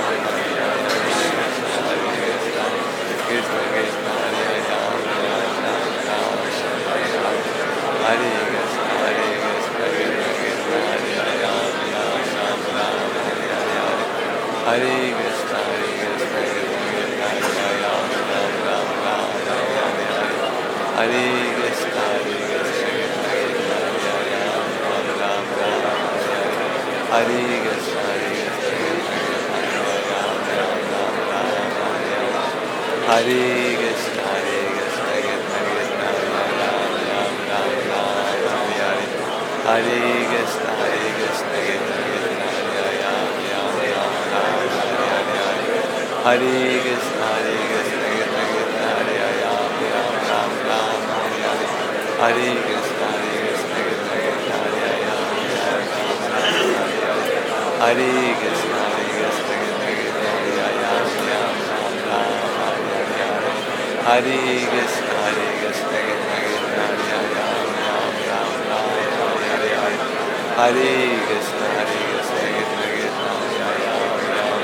Krishna Krishna Hare Hare Ram Ram Ram Hare Krishna Hare Krishna Krishna Krishna Hare Hare Ram Ram Ram Ram Hare Hare Hare Krishna Hare Krishna Krishna Krishna Hare Hare Ram Ram Ram Ram Hare Hare Hare Krishna Hare Krishna Krishna Krishna Hare Hare Ram Ram Ram Ram Hare Krishna Hare Krishna Krishna Krishna Hare Hare Ram Ram Ram Ram Hare Krishna Hare Krishna Krishna Krishna Hare Hare Ram Ram Ram Ram Hare Krishna Hare Krishna Krishna Krishna Hare Hare Ram Ram Ram Hare Krishna Hare Krishna Krishna Krishna Hare Hare Ram Ram Ram Hare Krishna Hare Krishna Krishna Krishna Hare Hare Ram Ram Ram Hare Krishna Hare Krishna Krishna Krishna Hare Hare Ram Ram Hare Krishna Hare Krishna Krishna Krishna Hare Hare Ram Ram Hare Krishna Hare Krishna Krishna Krishna Hare Hare Ram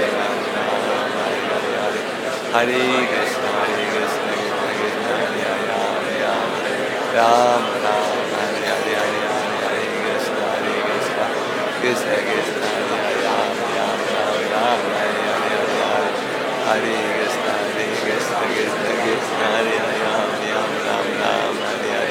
Ram Hare Krishna Hare Krishna Krishna Krishna Hare Hare Ram Ram Ram Hare Hare Hare Hare Krishna Hare Krishna Krishna Krishna Hare Hare Ram Ram Ram Hare Hare Hare Krishna Hare Krishna Krishna Krishna Hare Hare Ram Ram Ram Hare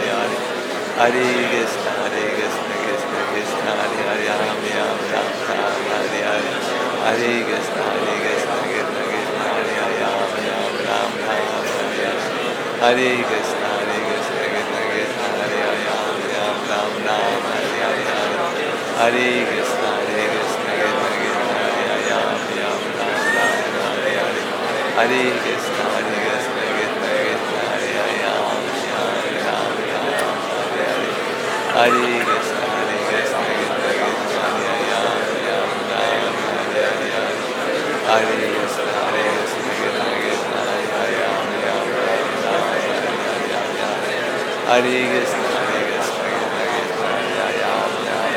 Hare Krishna, Hare Krishna, Krishna Krishna, Hare Hare, Ram Ram, Ram Ram, Hare Hare. Hare Krishna, Hare Krishna, Krishna Krishna, Hare Hare, Ram Ram, Ram Ram, Hare Hare. Hare Krishna, Hare Krishna, Krishna Krishna, Hare Hare, Ram Ram, Ram Ram, Hare Hare. Hare Krishna, Hare Krishna, Krishna Krishna, Hare Hare, Ram Ram, Ram Ram, Hare Hare. Hare Krishna, Hare Krishna, Krishna Krishna, Hare Hare, Ram Ram, Ram Ram, Hare Hare. Hare Krishna, Hare Krishna, Krishna Krishna, Hare Hare, Ram Ram, Ram, Hare Hare. Hare Krishna, Hare Krishna, Krishna Krishna, Hare Hare, Ram Ram, Ram Ram, Hare Hare. Hare Krishna, Hare Krishna, Krishna Krishna, Hare Hare, Ram Ram.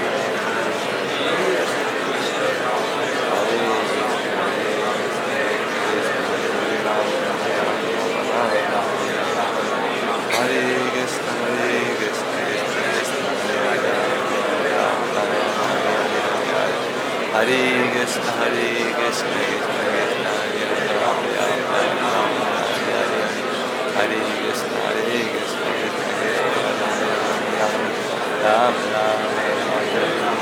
Hare Krishna, Hare Krishna, Krishna Krishna, Hare Hare, Ram Ram, Ram Ram, Hare Hare. Hare Krishna, Hare Krishna, Krishna Krishna, Ram Ram, Ram Ram,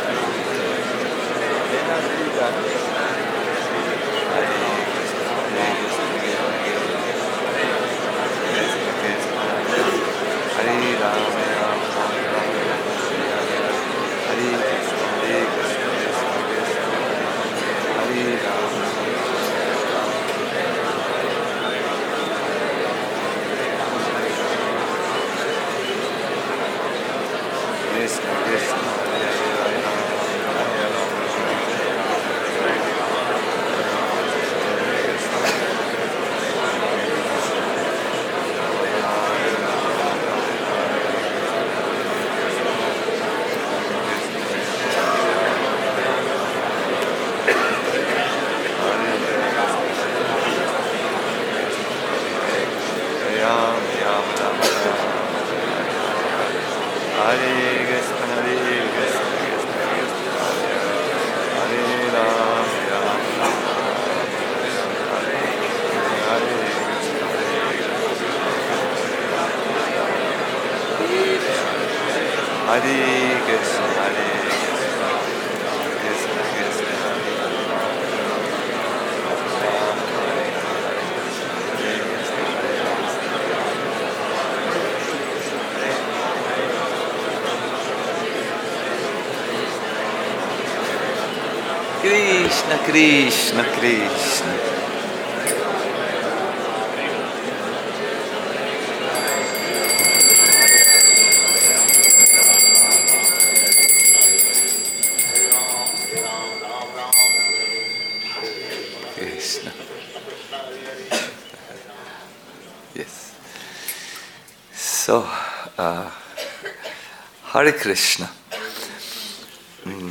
Krishna, Krishna, Krishna. Krishna. Yes. So, uh, Hare Krishna. Mm.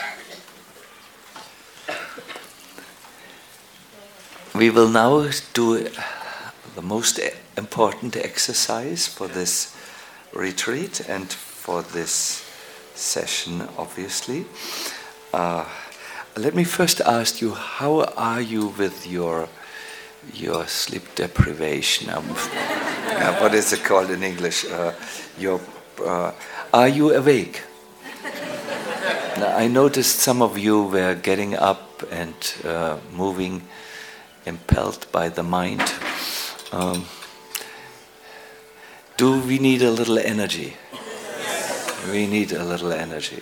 We will now do the most important exercise for this retreat and for this session, obviously. Uh, let me first ask you, how are you with your your sleep deprivation? Um, uh, what is it called in English? Uh, your, uh, are you awake? Now, I noticed some of you were getting up and uh, moving, impelled by the mind. Um, do we need a little energy? We need a little energy.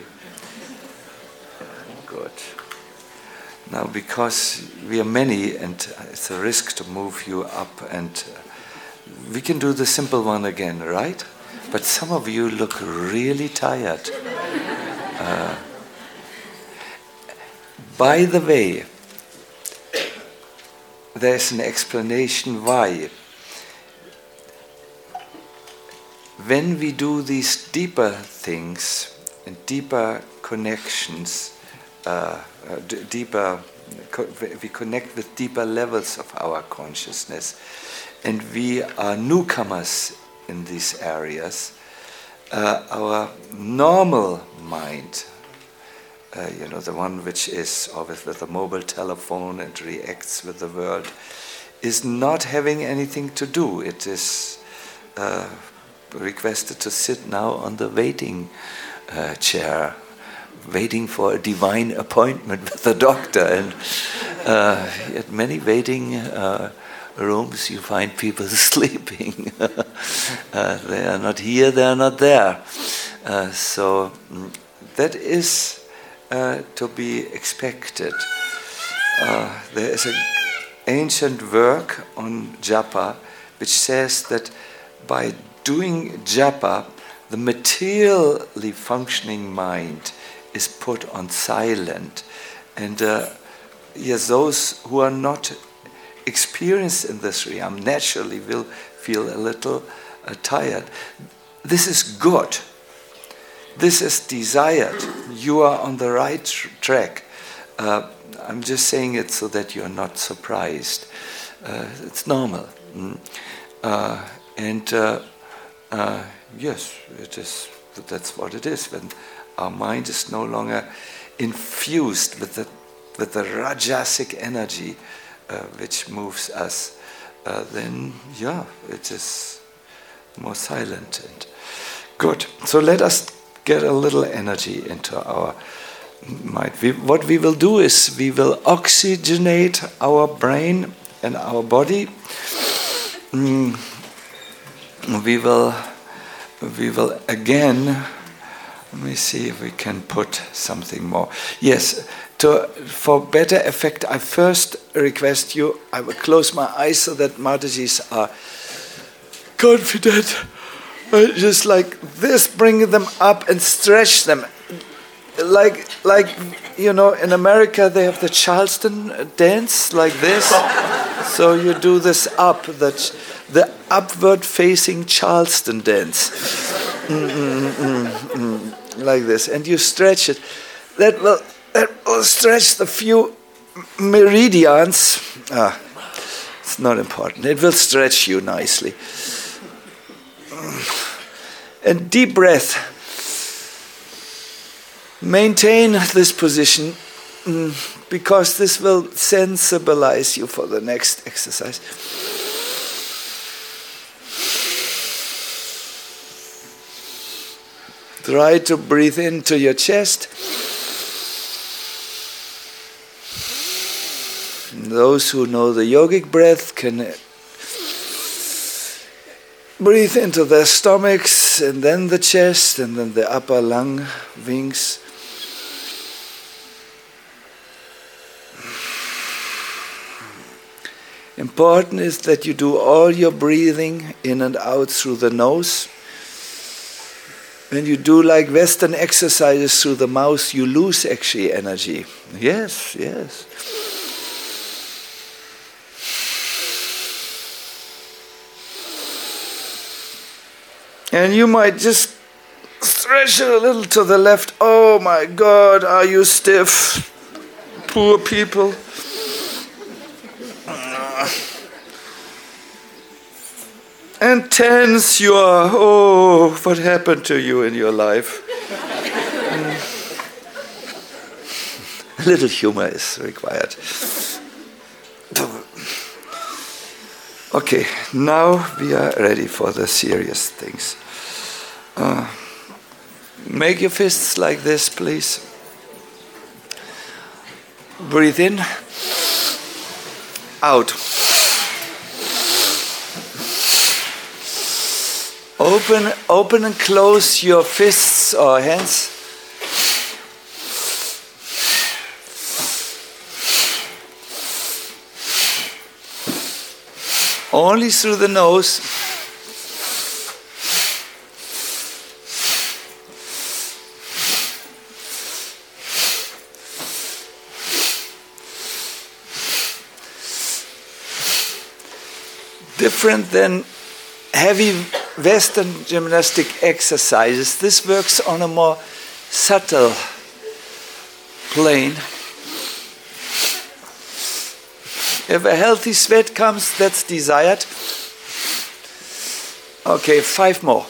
Good. Now, because we are many and it's a risk to move you up, and we can do the simple one again, right? But some of you look really tired. Uh, by the way, there's an explanation why. When we do these deeper things and deeper connections, uh, uh, d- deeper, co- we connect with deeper levels of our consciousness, and we are newcomers in these areas, uh, our normal mind, Uh, you know, the one which is always with a mobile telephone and reacts with the world, is not having anything to do. It is uh, requested to sit now on the waiting uh, chair, waiting for a divine appointment with the doctor. And uh, at many waiting uh, rooms, you find people sleeping. uh, they are not here, they are not there. Uh, so mm, that is uh, to be expected. Uh, there is an ancient work on japa which says that by doing japa, the materially functioning mind is put on silent. And uh, yes, those who are not experienced in this realm naturally will feel a little uh, tired. This is good. This is desired. You are on the right tr- track. Uh, I'm just saying it so that you're not surprised. Uh, it's normal. Mm. Uh, and uh, uh, yes, it is. That's what it is. When our mind is no longer infused with the with the rajasic energy uh, which moves us, uh, then yeah, it is more silent and good. So let us get a little energy into our mind. We, what we will do is we will oxygenate our brain and our body. Mm, we will we will again, let me see if we can put something more. Yes, to, for better effect, I first request you, I will close my eyes so that Matajis are confident. Uh, just like this, bring them up and stretch them. Like, like you know, in America they have the Charleston dance, like this. So you do this up, that the upward-facing Charleston dance. Mm-mm-mm-mm. Like this, and you stretch it. That will, that will stretch the few meridians. Ah, it's not important. It will stretch you nicely. And deep breath. Maintain this position mm, because this will sensibilize you for the next exercise. Try to breathe into your chest. Those who know the yogic breath can breathe into their stomachs and then the chest and then the upper lung wings. Important is that you do all your breathing in and out through the nose. When you do like Western exercises through the mouth, you lose actually energy. Yes, yes. And you might just stretch it a little to the left. Oh my God, are you stiff? Poor people. And tense you are. Oh, what happened to you in your life? A little humor is required. Okay, now we are ready for the serious things. Uh, make your fists like this, please. Breathe in, out. Open, open and close your fists or hands. Only through the nose. Different than heavy Western gymnastic exercises. This works on a more subtle plane. If a healthy sweat comes, that's desired. Okay, five more.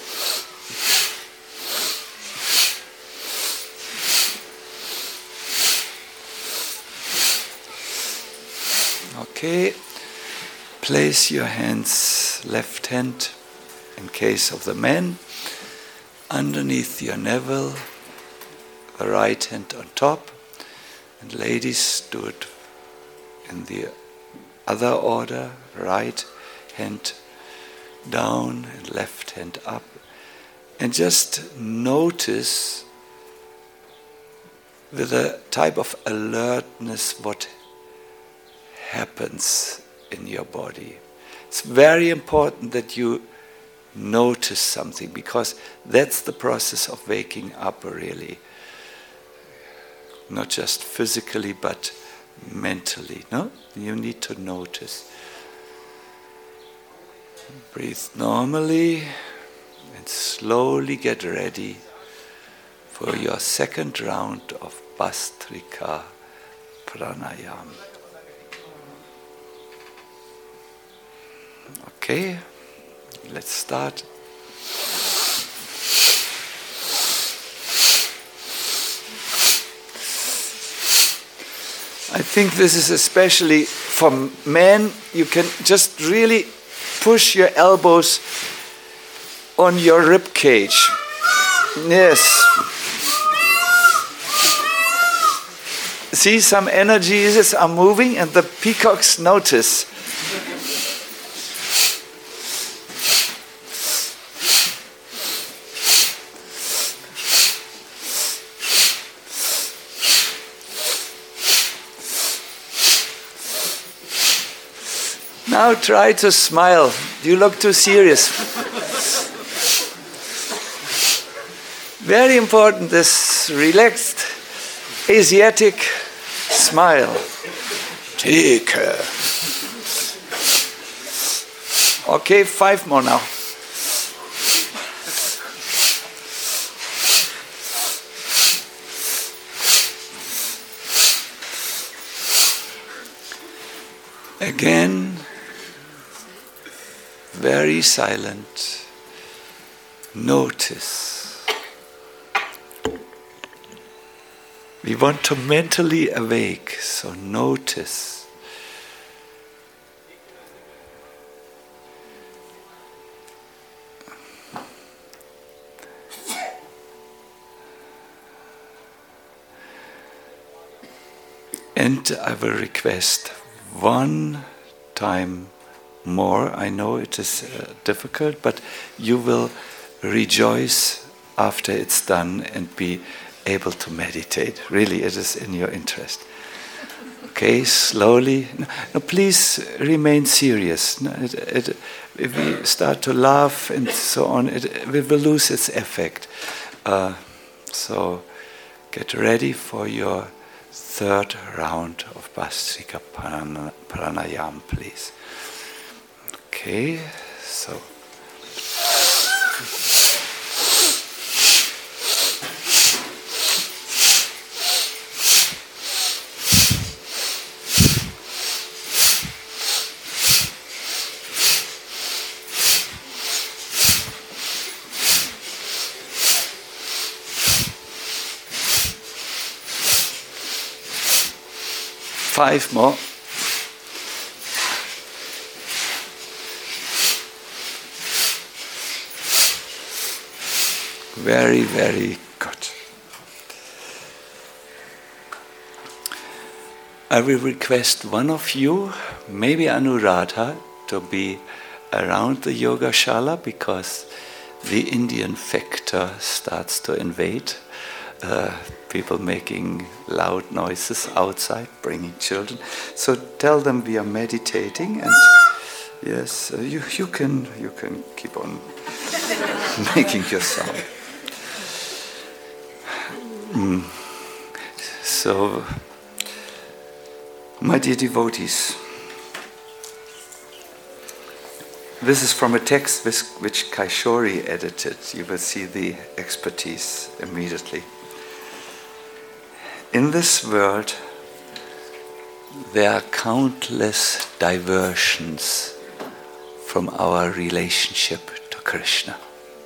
Okay, place your hands, left hand in case of the men, underneath your navel, the right hand on top, and ladies do it in the other order, right hand down and left hand up. And just notice with a type of alertness what happens in your body. It's very important that you notice something, because that's the process of waking up, really. Not just physically, but mentally. No? You need to notice. Breathe normally and slowly get ready for your second round of Bhastrika Pranayama. Okay, let's start. I think this is especially for men. You can just really push your elbows on your rib cage. Yes. See, some energies are moving and the peacocks notice. Now try to smile. You look too serious. Very important, this relaxed Asiatic smile. Take care. Okay, five more now. Again, very silent. Notice. We want to mentally awake, so notice. And I will request one time more. I know it is uh, difficult, but you will rejoice after it's done and be able to meditate. Really, it is in your interest. Okay, slowly. No, no, please remain serious. No, it, it, if we start to laugh and so on, it, it will lose its effect. Uh, so get ready for your third round of Bhastrika Pranayama, please. Okay, so. Five more. Very, very good. I will request one of you, maybe Anuradha, to be around the Yogashala, because the Indian factor starts to invade. Uh, people making loud noises outside, bringing children. So tell them we are meditating, and yes, uh, you you can you can keep on making your sound. Mm. So, my dear devotees, this is from a text which Kaishori edited. You will see the expertise immediately. In this world, there are countless diversions from our relationship to Krishna.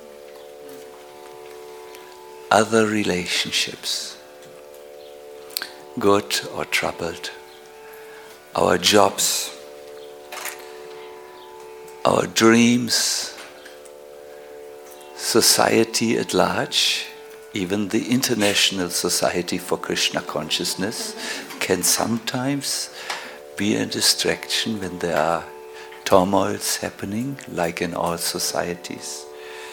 Other relationships, good or troubled, our jobs, our dreams, society at large, even the International Society for Krishna Consciousness, can sometimes be a distraction when there are turmoils happening, like in all societies.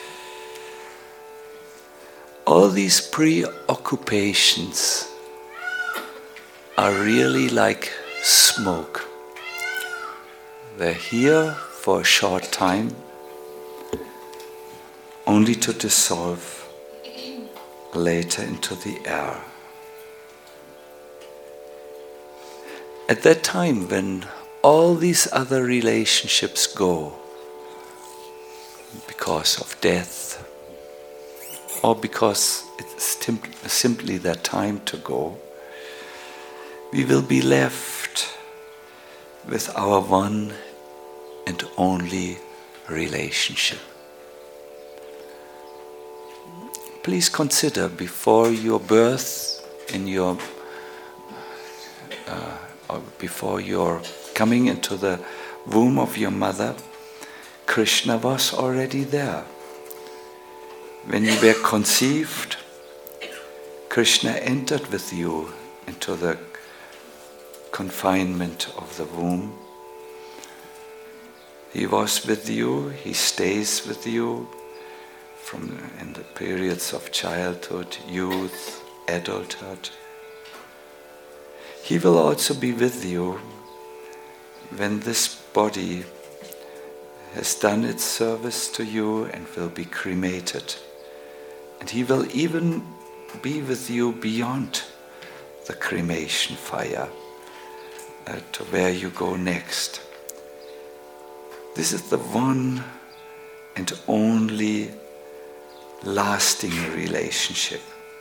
All these preoccupations are really like smoke. They're here for a short time, only to dissolve later into the air. At that time, when all these other relationships go because of death, or because it's tim- simply their time to go, we will be left with our one and only relationship. Please consider, before your birth, in your uh, or before your coming into the womb of your mother, Krishna was already there. When you were conceived, Krishna entered with you into the confinement of the womb. He was with you, he stays with you from in the periods of childhood, youth, adulthood. He will also be with you when this body has done its service to you and will be cremated. And he will even be with you beyond the cremation fire, uh, to where you go next. This is the one and only lasting relationship.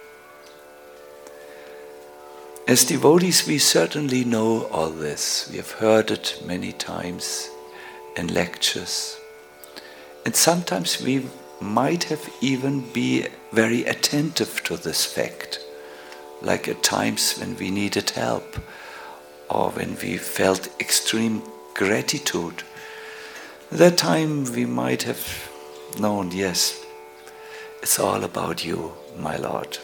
As devotees, we certainly know all this. We have heard it many times in lectures. And sometimes we might have even be very attentive to this fact, like at times when we needed help or when we felt extreme gratitude. At that time we might have known, yes, it's all about you, my Lord.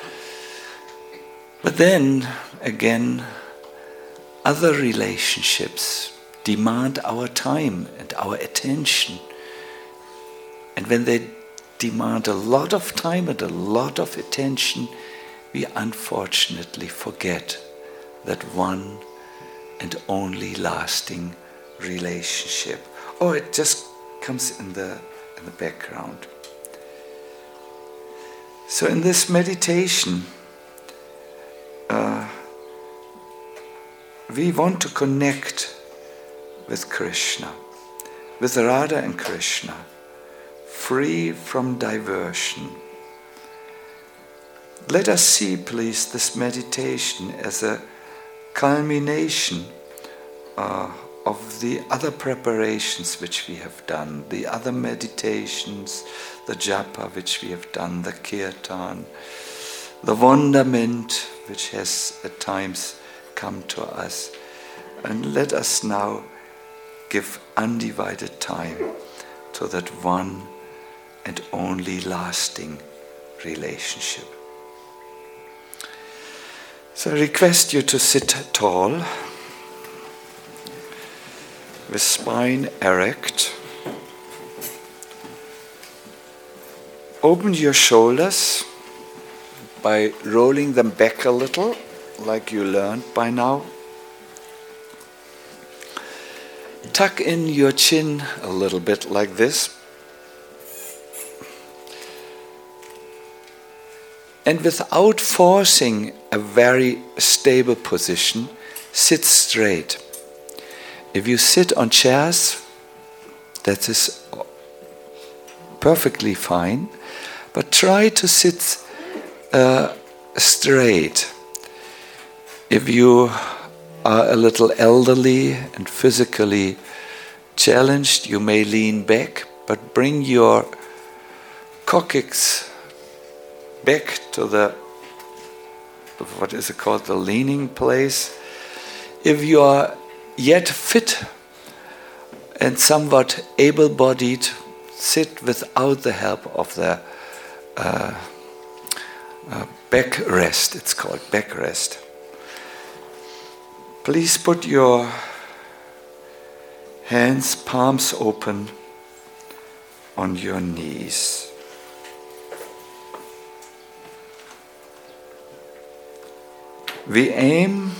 But then, again, other relationships demand our time and our attention. And when they demand a lot of time and a lot of attention, we unfortunately forget that one and only lasting relationship. Or it just comes in the, in the background. So in this meditation, uh, we want to connect with Krishna, with Radha and Krishna, free from diversion. Let us see, please, this meditation as a culmination uh, of the other preparations which we have done, the other meditations, the japa which we have done, the kirtan, the wonderment which has at times come to us. And let us now give undivided time to that one and only lasting relationship. So I request you to sit tall, with spine erect. Open your shoulders by rolling them back a little, like you learned by now. Tuck in your chin a little bit like this. And without forcing a very stable position, sit straight. If you sit on chairs, that is perfectly fine, but try to sit uh, straight. If you are a little elderly and physically challenged, you may lean back, but bring your coccyx back to the, what is it called, the leaning place. If you are yet fit and somewhat able-bodied, sit without the help of the uh, uh, backrest, it's called backrest. Please put your hands, palms open on your knees. We aim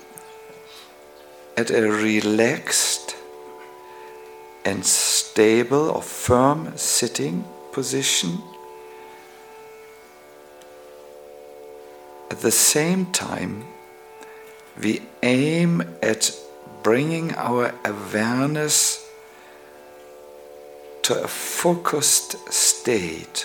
at a relaxed and stable or firm sitting position. At the same time, we aim at bringing our awareness to a focused state.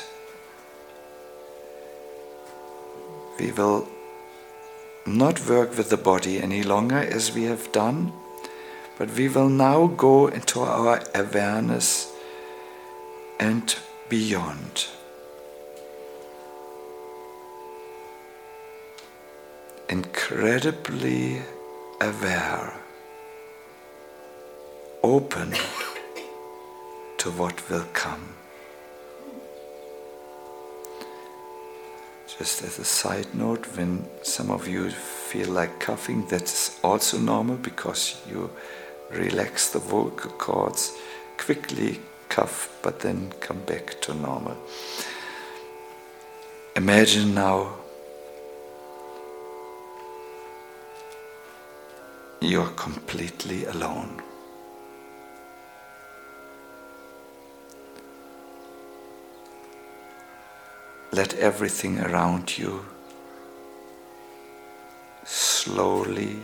We will not work with the body any longer as we have done, but we will now go into our awareness and beyond. Incredibly aware, open to what will come. Just as a side note, when some of you feel like coughing, that's also normal because you relax the vocal cords, quickly cough, but then come back to normal. Imagine now you're completely alone. Let everything around you slowly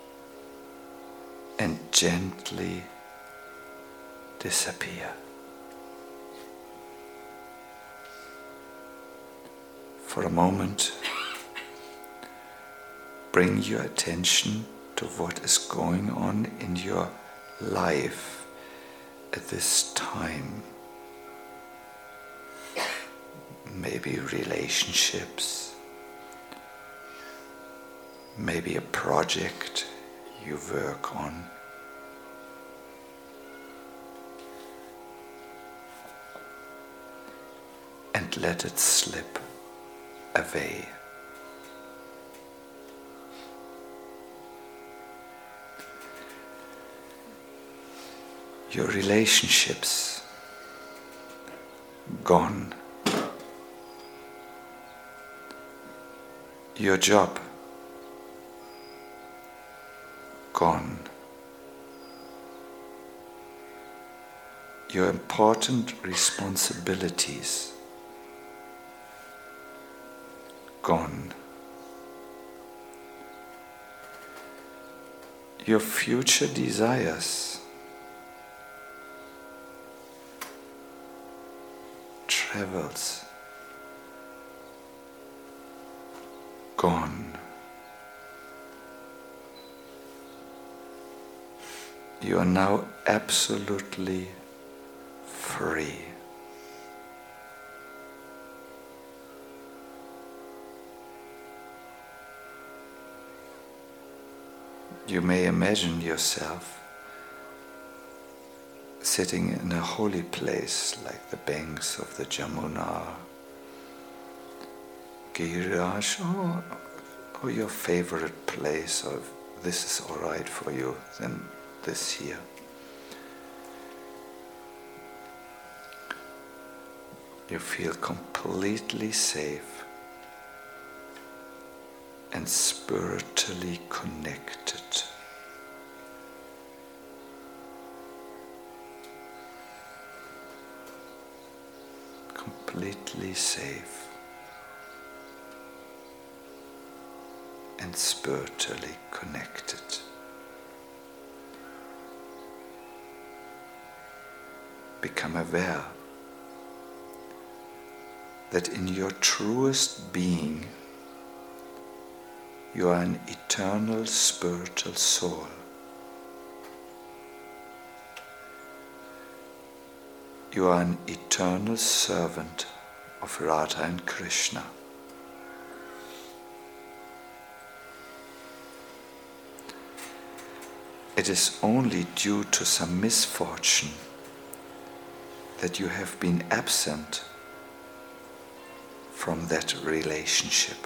and gently disappear. For a moment, bring your attention to what is going on in your life at this time. Maybe relationships, maybe a project you work on. And let it slip away. Your relationships, gone. Your job, gone. Your important responsibilities, gone. Your future desires, travels, gone. You are now absolutely free. You may imagine yourself sitting in a holy place like the banks of the Jamuna, Giriraj, or, or your favorite place, or if this is all right for you, then this here. You feel completely safe and spiritually connected. Completely safe and spiritually connected. Become aware that in your truest being you are an eternal spiritual soul. You are an eternal servant of Radha and Krishna. It is only due to some misfortune that you have been absent from that relationship.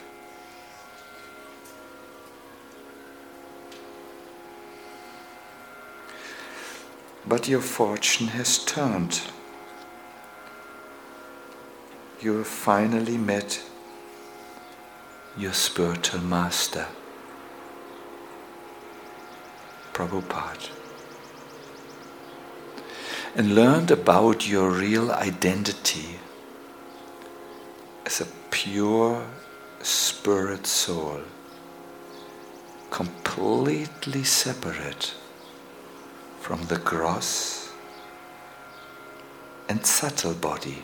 But your fortune has turned. You have finally met your spiritual master, Prabhupada, and learned about your real identity as a pure spirit soul, completely separate from the gross and subtle body.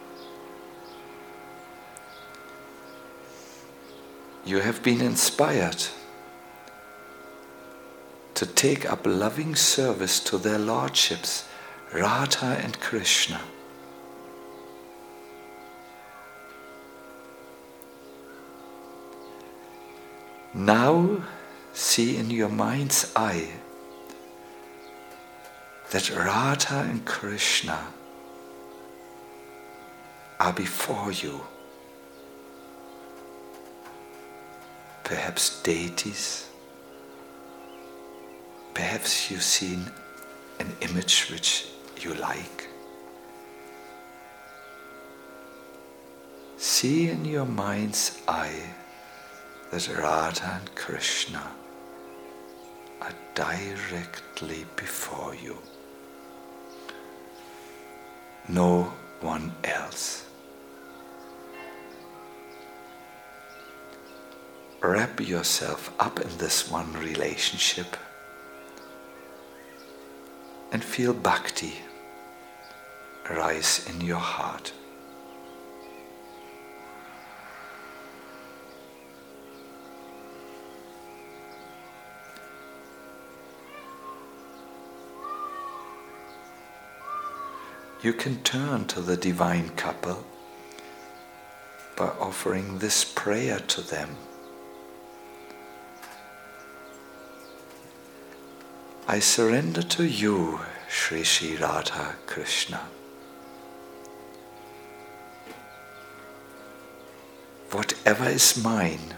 You have been inspired to take up loving service to their lordships, Radha and Krishna. Now see in your mind's eye that Radha and Krishna are before you. Perhaps deities, perhaps you've seen an image which you like. See in your mind's eye that Radha and Krishna are directly before you. No one else. Wrap yourself up in this one relationship and feel bhakti rise in your heart. You can turn to the divine couple by offering this prayer to them. I surrender to you, Sri Sri Radha Krishna. Whatever is mine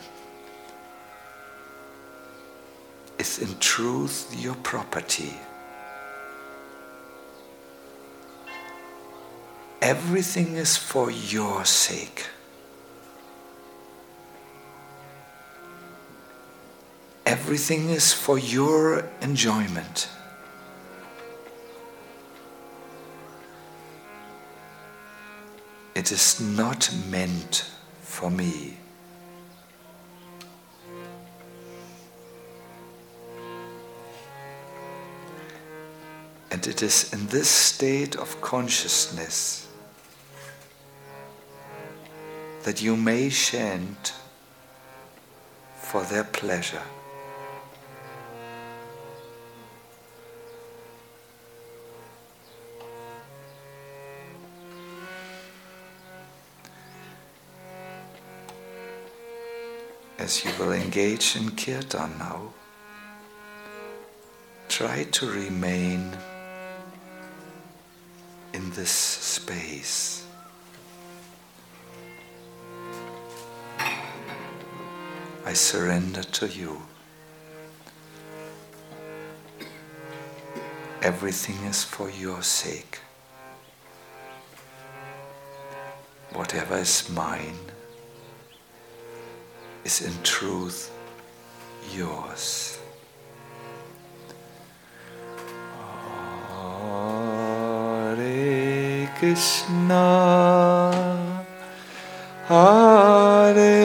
is in truth your property. Everything is for your sake. Everything is for your enjoyment. It is not meant for me. And it is in this state of consciousness that you may chant for their pleasure. As you will engage in kirtan now, try to remain in this space. I surrender to you. Everything is for your sake. Whatever is mine is in truth yours. Hare Krishna, Hare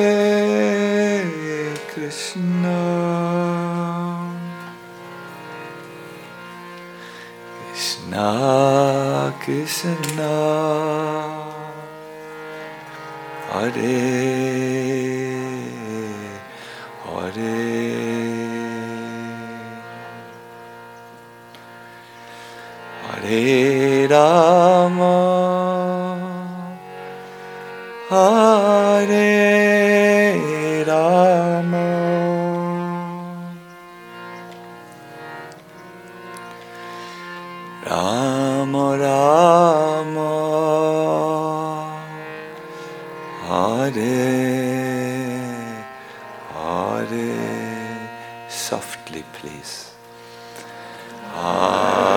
Krishna, Krishna Krishna, Hare Hare, Hare Rama, Hare Rama, Rama Rama,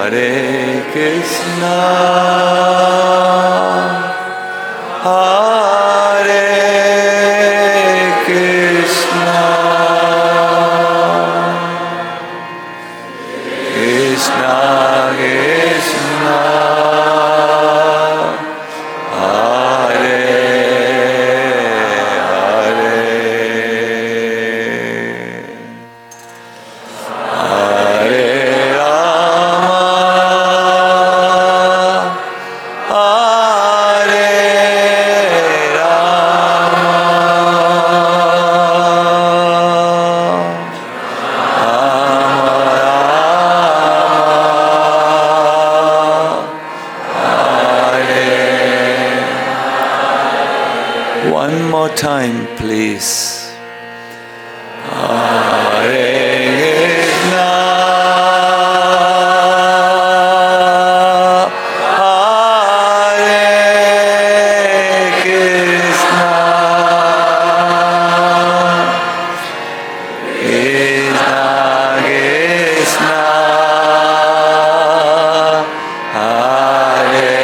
Hare Krishna, Hare Krishna, Krishna Krishna, Hare Hare, Hare one more time, please. Hare Krishna, Hare Krishna, Krishna Krishna, Hare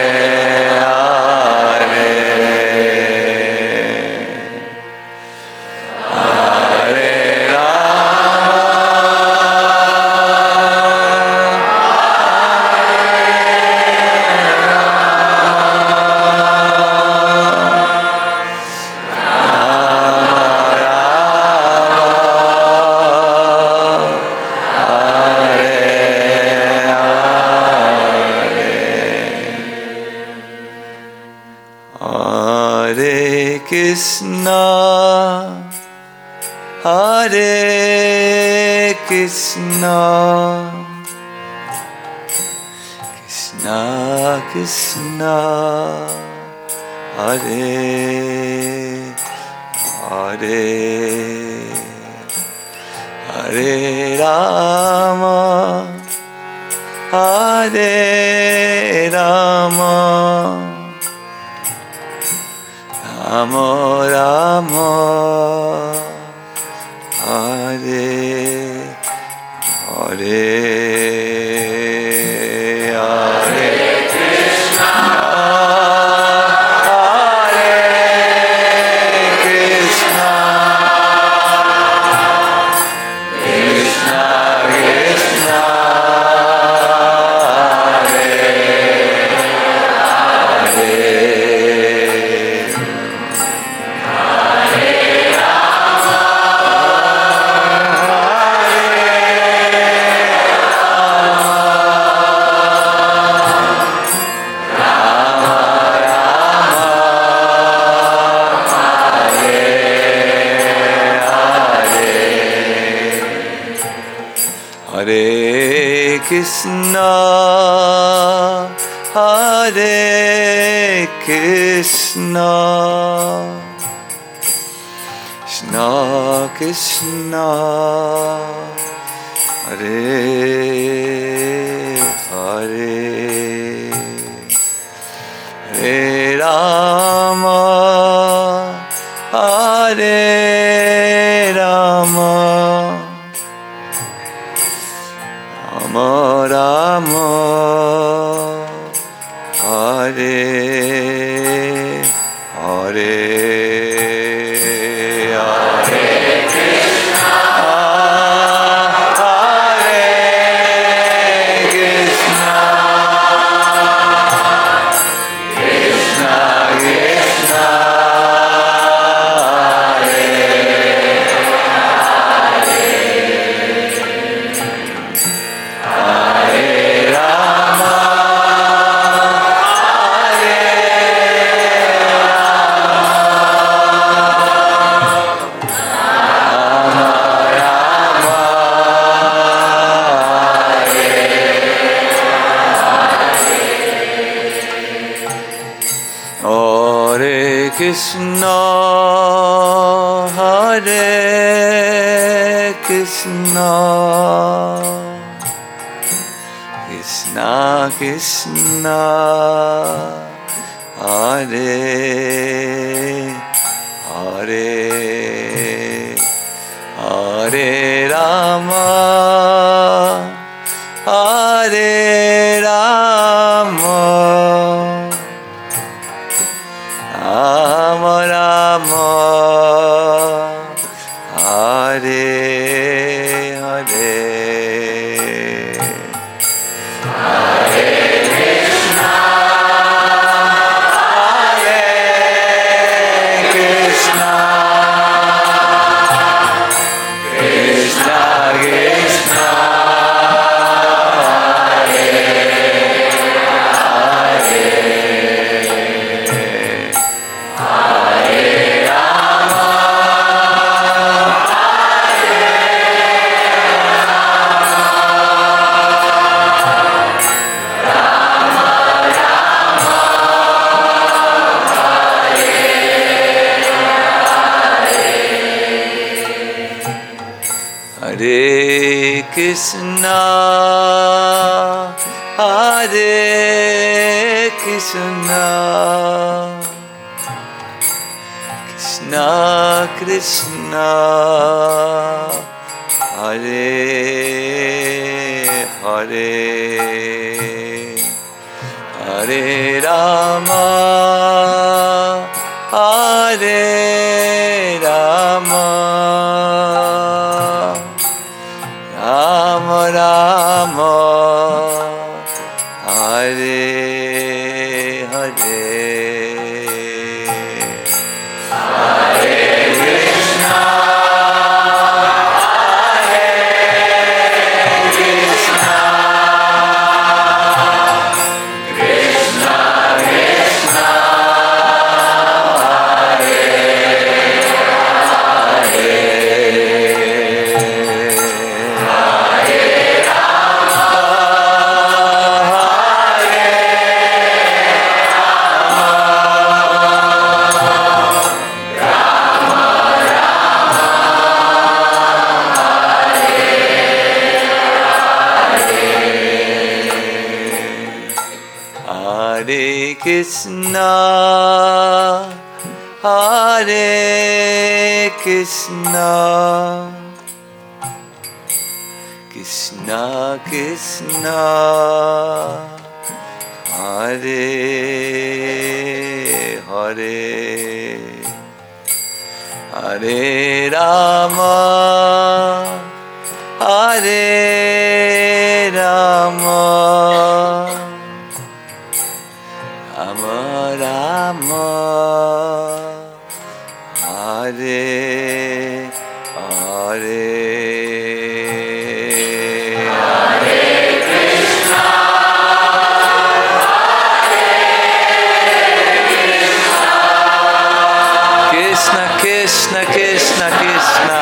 Hare Krishna, Hare Krishna, Krishna Krishna, Hare Hare, Hare Rama, Hare Rama, Rama Rama, Hare Hare, Hare Krishna, Hare Krishna, Krishna Krishna, Hare Krishna, Hare Krishna, Krishna Krishna, Hare Hare, Hare Rama, Hare Rama, Rama Rama, Hare Hare, Hare Krishna, Hare Krishna, Krishna Krishna, Krishna, Hare Krishna, Krishna Krishna, Hare Hare, Hare Rama, Hare Krishna, Hare Krishna, Krishna Krishna, Hare Hare, Hare Rama, Hare Rama, Rama Rama, Hare Hare. Krishna, Hare Krishna, Krishna Krishna, Hare Hare, Hare Rama, Hare Rama, Rama Rama, Hare Hare, Hare Krishna, Hare Krishna, Krishna Krishna Krishna,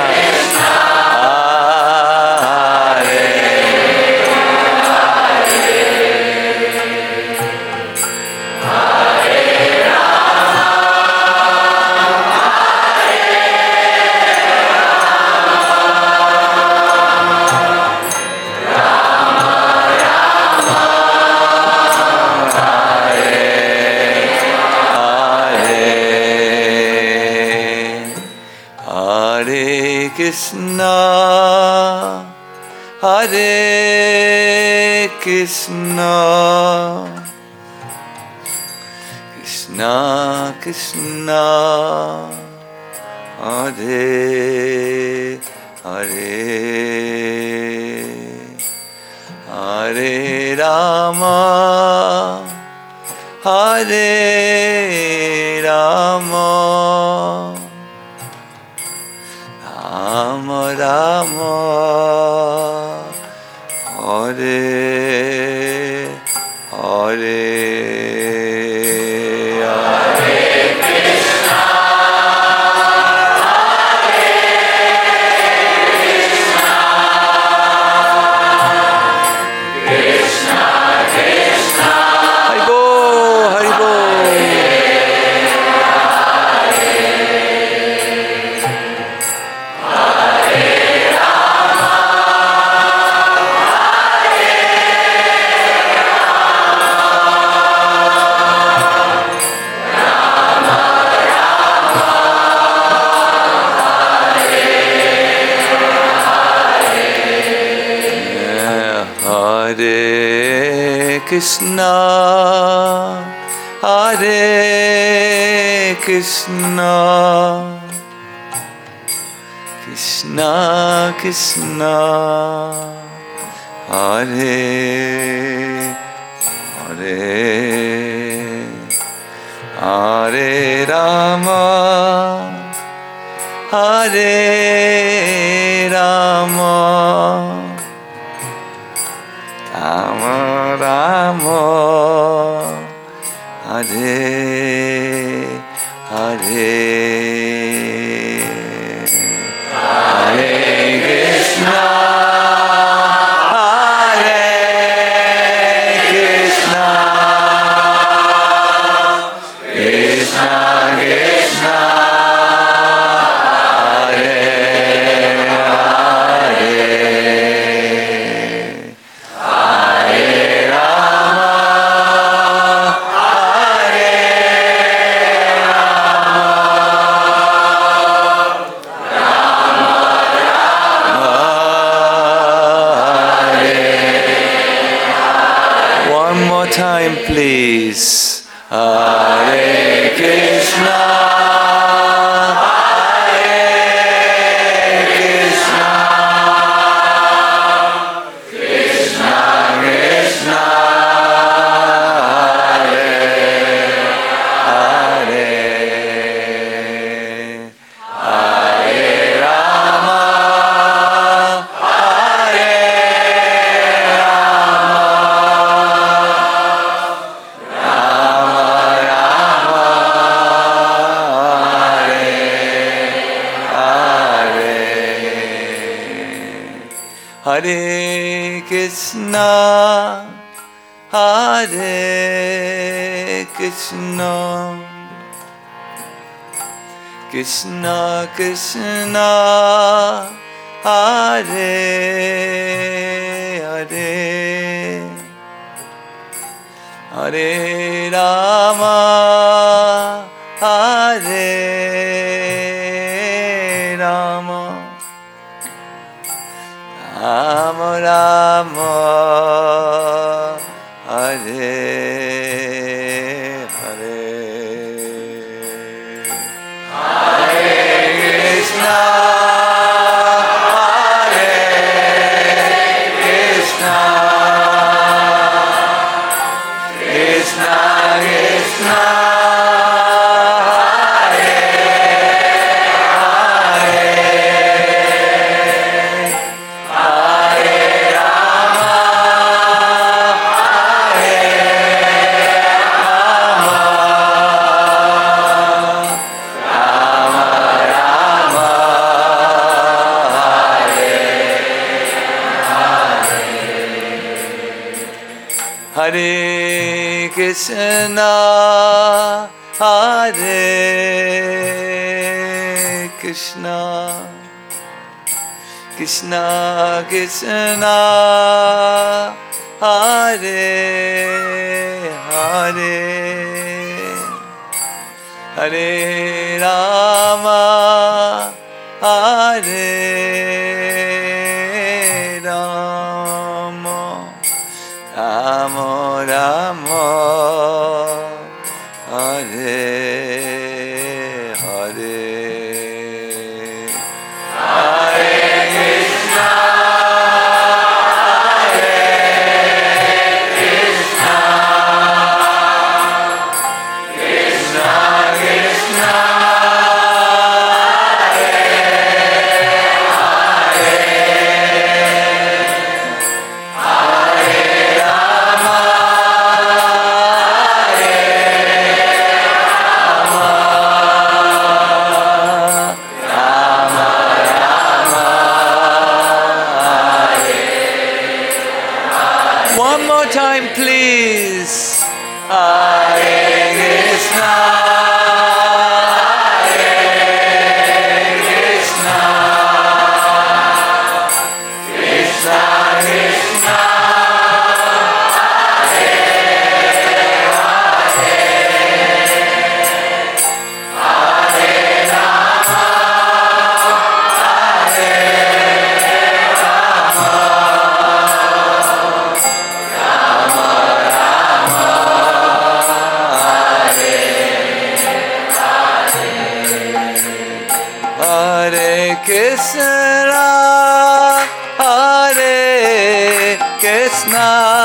Krishna, Hare Krishna, Krishna Krishna, Hare Hare, Hare Rama, Hare Rama, Rama Rama, Hare Hare, Hare Krishna, Hare Krishna, Krishna Krishna, Haribo Haribo. Hare Krishna, Hare Krishna, Krishna Krishna, Hare Hare, Hare Rama, Hare Rama, Rama Rama, Hare Hare, Hare Krishna, Hare Krishna, Krishna Krishna, Hare Hare. time, please. Hare Krishna, Hare Krishna, Krishna Krishna, Hare Hare, Hare Rama, Hare Hare Krishna, Hare Krishna, Krishna Krishna, Hare Hare, Hare Rama, Hare Rama, Rama Rama, Hare Hare, Hare Krishna, Hare Krishna, Krishna Krishna, Hare Krishna, Hare Krishna, Krishna Krishna, Hare Hare, Hare Rama, Hare Rama, Rama Rama, Hare Hare, Hare Krishna, Hare Krishna, Krishna Krishna, one more time, please. Hare Krishna, Hare Krishna, Krishna Krishna, Hare Hare, Hare Rama, Hare Hare Krishna, Hare Krishna,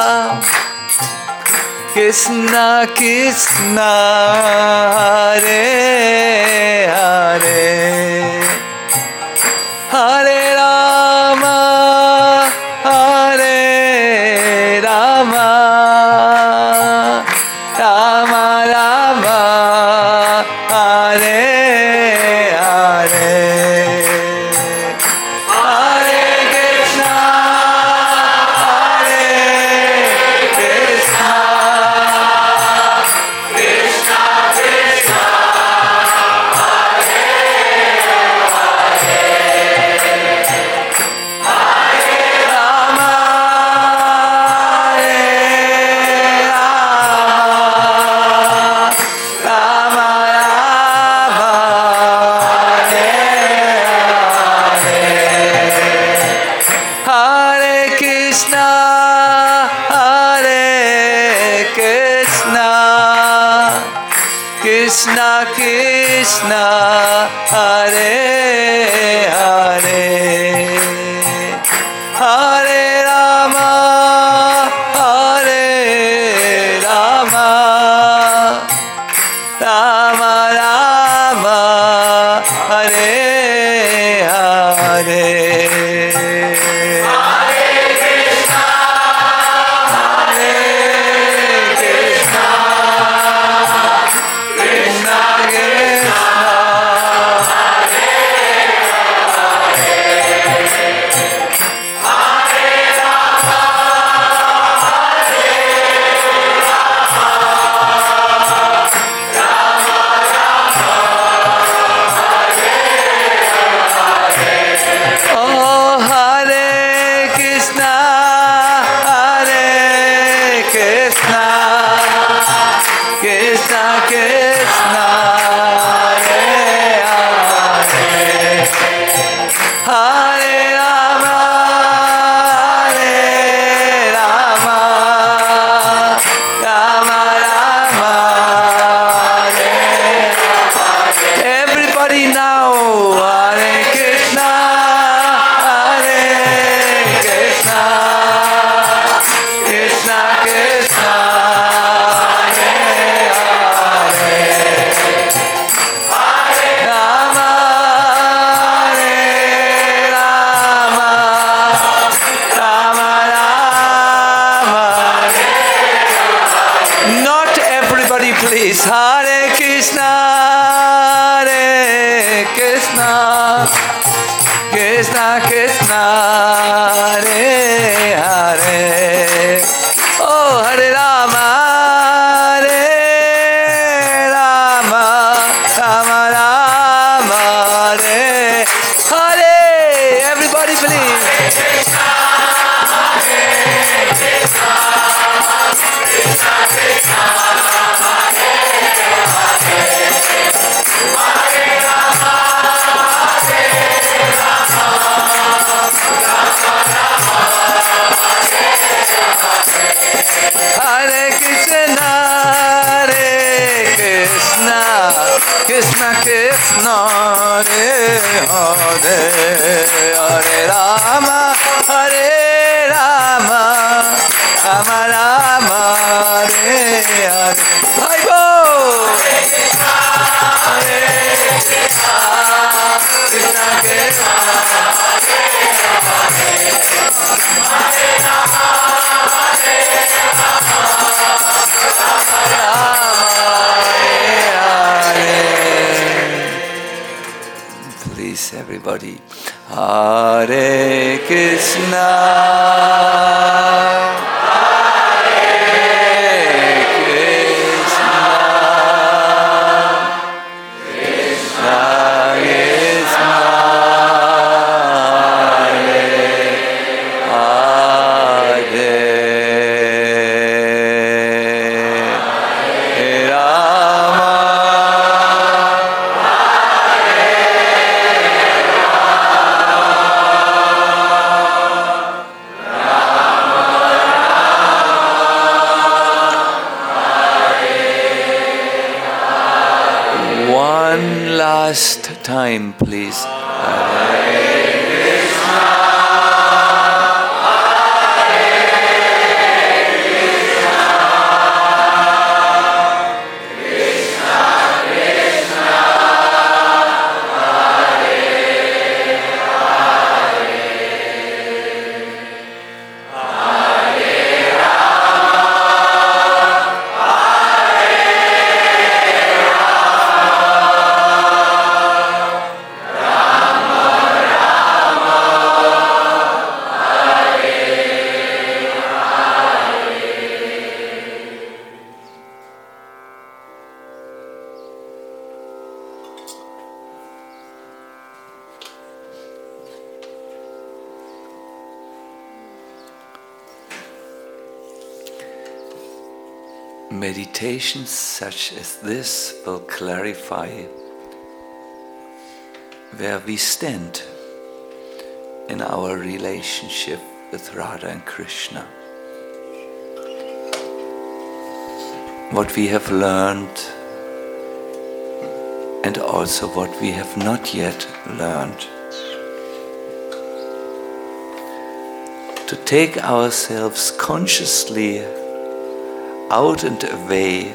Krishna Krishna, Hare Hare, Hare Rama, Hare Rama, Rama Rama, Hare Hare, Hare Krishna, Hare Krishna, Krishna Krishna, Hare Hare, Hare Rama, Hare Rama, Krishna Krishna Hare Hare Hare Rama Hare Rama Rama Rama Hare Hare Hare Krishna, Hare Krishna, Krishna Krishna, Hare Hare. Oh, Hare Rama, Hare Rama, Rama Rama, Hare Hare. Everybody please. Hare Krishna, Hare Krishna, Krishna Krishna, Hare Hare, Hare Rama, Hare Rama, Rama Rama, Hare Hare. Bye bye. Hare Krishna, Krishna Krishna, Hare Rama. Please, everybody. Hare Krishna. Hare Krishna. Krishna Krishna. Last time, please. Meditations such as this will clarify where we stand in our relationship with Radha and Krishna. What we have learned and also what we have not yet learned. To take ourselves consciously out and away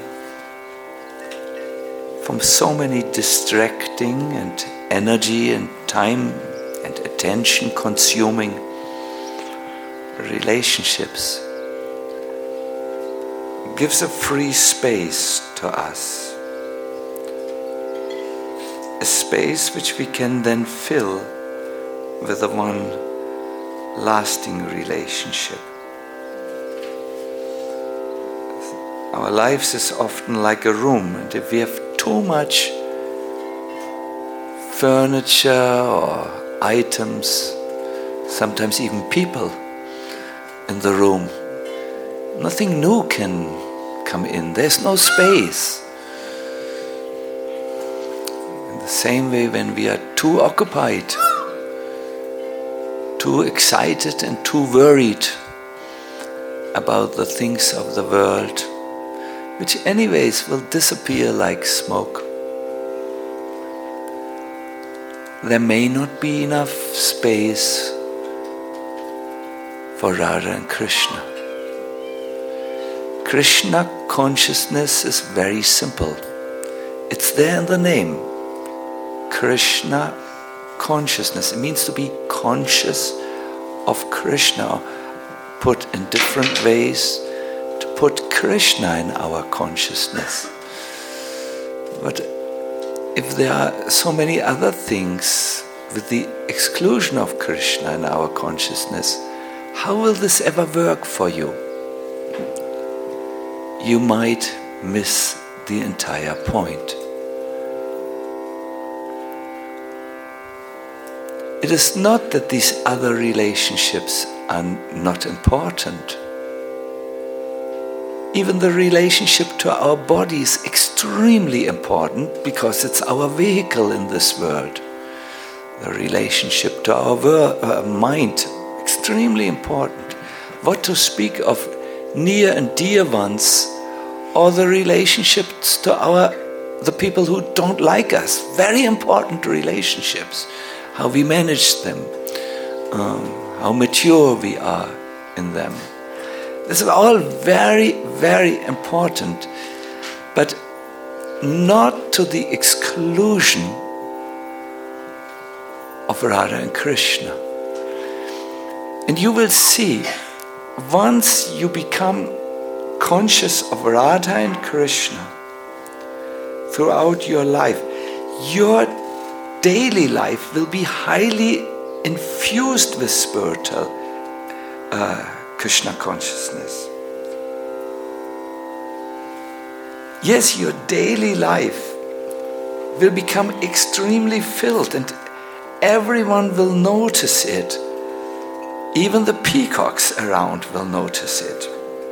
from so many distracting and energy and time and attention consuming relationships gives a free space to us. A space which we can then fill with the one lasting relationship. Our lives is often like a room, and if we have too much furniture or items, sometimes even people in the room, nothing new can come in. There's no space. In the same way, when we are too occupied, too excited and too worried about the things of the world, which anyways will disappear like smoke, there may not be enough space for Radha and Krishna. Krishna consciousness is very simple. It's there in the name. Krishna consciousness. It means to be conscious of Krishna, put in different ways, to put Krishna in our consciousness. But if there are so many other things with the exclusion of Krishna in our consciousness, how will this ever work for you? You might miss the entire point. It is not that these other relationships are not important. Even the relationship to our body is extremely important because it's our vehicle in this world. The relationship to our ver- uh, mind, extremely important. What to speak of near and dear ones, or the relationships to our the people who don't like us. Very important relationships. How we manage them, um, how mature we are in them. This is all very, very important, but not to the exclusion of Radha and Krishna. And you will see, once you become conscious of Radha and Krishna throughout your life, your daily life will be highly infused with spiritual uh, Krishna consciousness. Yes, your daily life will become extremely filled, and everyone will notice it. Even the peacocks around will notice it.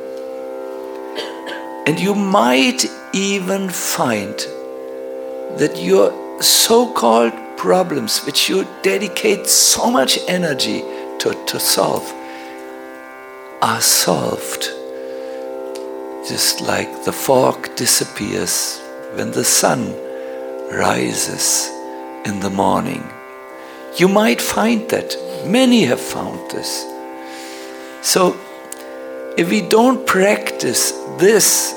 And you might even find that your so-called problems, which you dedicate so much energy to, to solve, are solved. Just like the fog disappears when the sun rises in the morning. You might find that. Many have found this. So, if we don't practice this,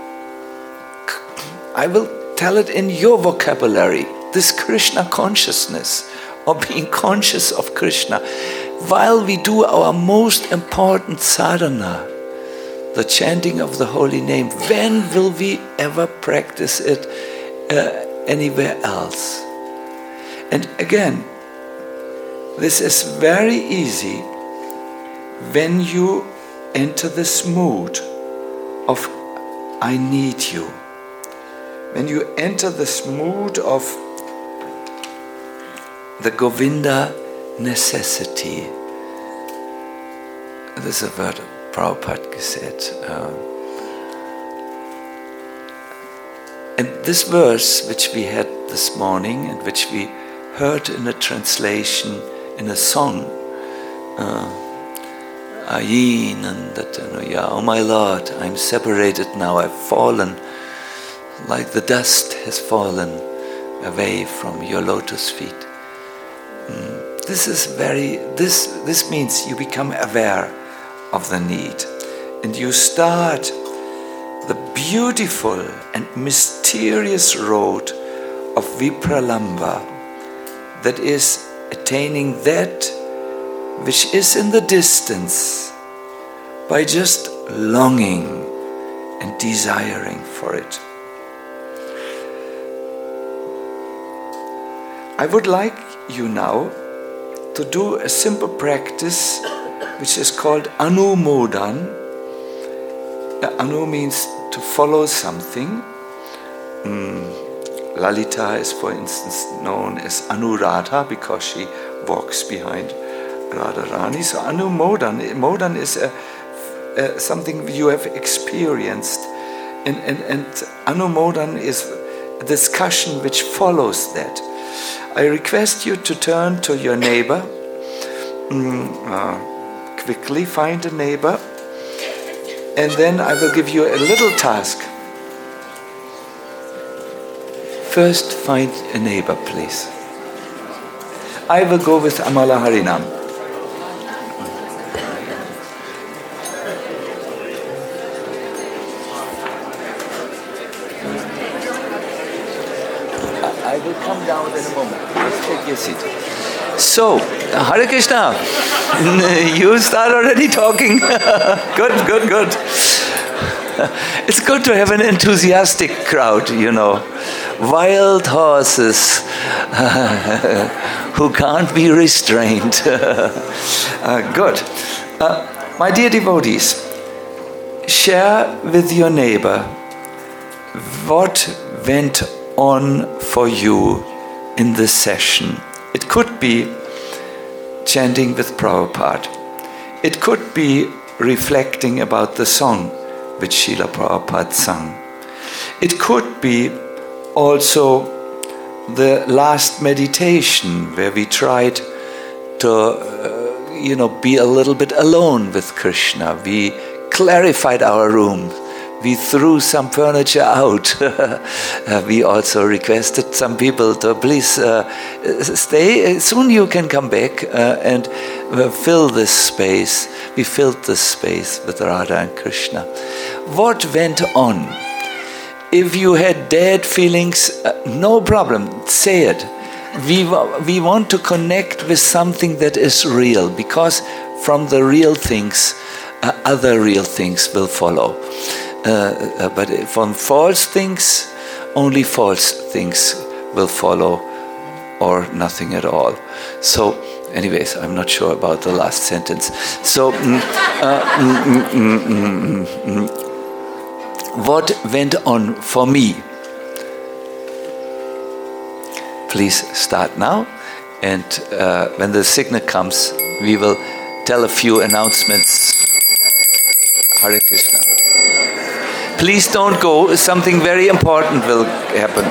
I will tell it in your vocabulary, this Krishna consciousness, or being conscious of Krishna, while we do our most important sadhana, the chanting of the holy name, when will we ever practice it uh, anywhere else? And again, this is very easy when you enter this mood of I need you. When you enter this mood of the Govinda necessity. This is a word Prabhupada said. Um, and this verse which we had this morning and which we heard in a translation in a song, Ayi Nandatanuya, oh my Lord, I'm separated now, I've fallen, like the dust has fallen away from your lotus feet. Mm. This is very, this, this means you become aware of the need. And you start the beautiful and mysterious road of Vipralambha, that is attaining that which is in the distance by just longing and desiring for it. I would like you now to do a simple practice which is called Anumodan. Anu means to follow something. Mm. Lalita is, for instance, known as Anuradha because she walks behind Radharani. So Anumodan, Modan is a, a, something you have experienced. And, and, and Anumodan is a discussion which follows that. I request you to turn to your neighbor. Mm, uh, quickly find a neighbor. And then I will give you a little task. First, find a neighbor, please. I will go with Amala Harinam. I will come down in a moment. Please take your seat. So, Hare Krishna, you start already talking. Good, good, good. It's good to have an enthusiastic crowd, you know. Wild horses who can't be restrained. uh, good. Uh, my dear devotees, share with your neighbor what went on for you in this session. It could be chanting with Prabhupada. It could be reflecting about the song which Srila Prabhupada sang. It could be also the last meditation where we tried to, uh, you know, be a little bit alone with Krishna. We clarified our room. We threw some furniture out. uh, we also requested some people to please uh, stay. Soon you can come back uh, and uh, fill this space. We filled this space with Radha and Krishna. What went on? If you had dead feelings, uh, no problem, say it. We, we want to connect with something that is real, because from the real things, uh, other real things will follow. Uh, uh, but from false things, only false things will follow, or nothing at all. So, anyways, I'm not sure about the last sentence. So, mm, uh, mm, mm, mm, mm, mm. What went on for me? Please start now, and uh, when the signal comes, we will tell a few announcements. Hare Krishna. Please don't go, something very important will happen.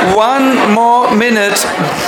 one more minute.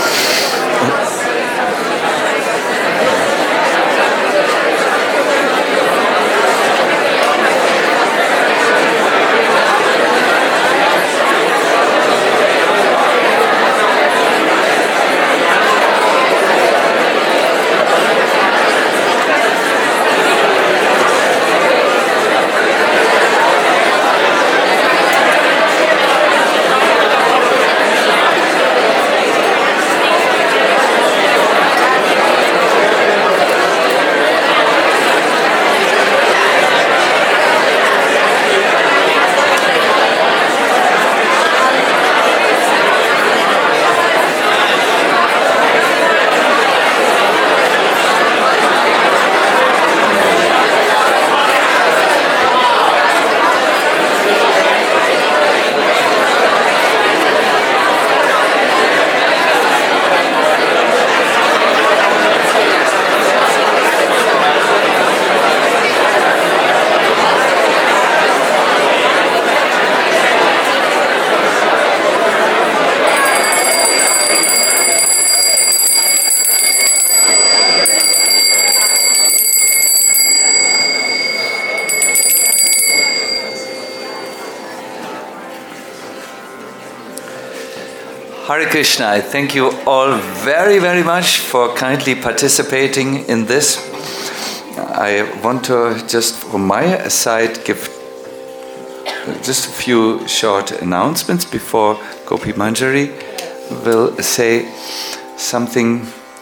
Hare Krishna, I thank you all very, very much for kindly participating in this. I want to just from my side give just a few short announcements before Gopi Manjari will say something.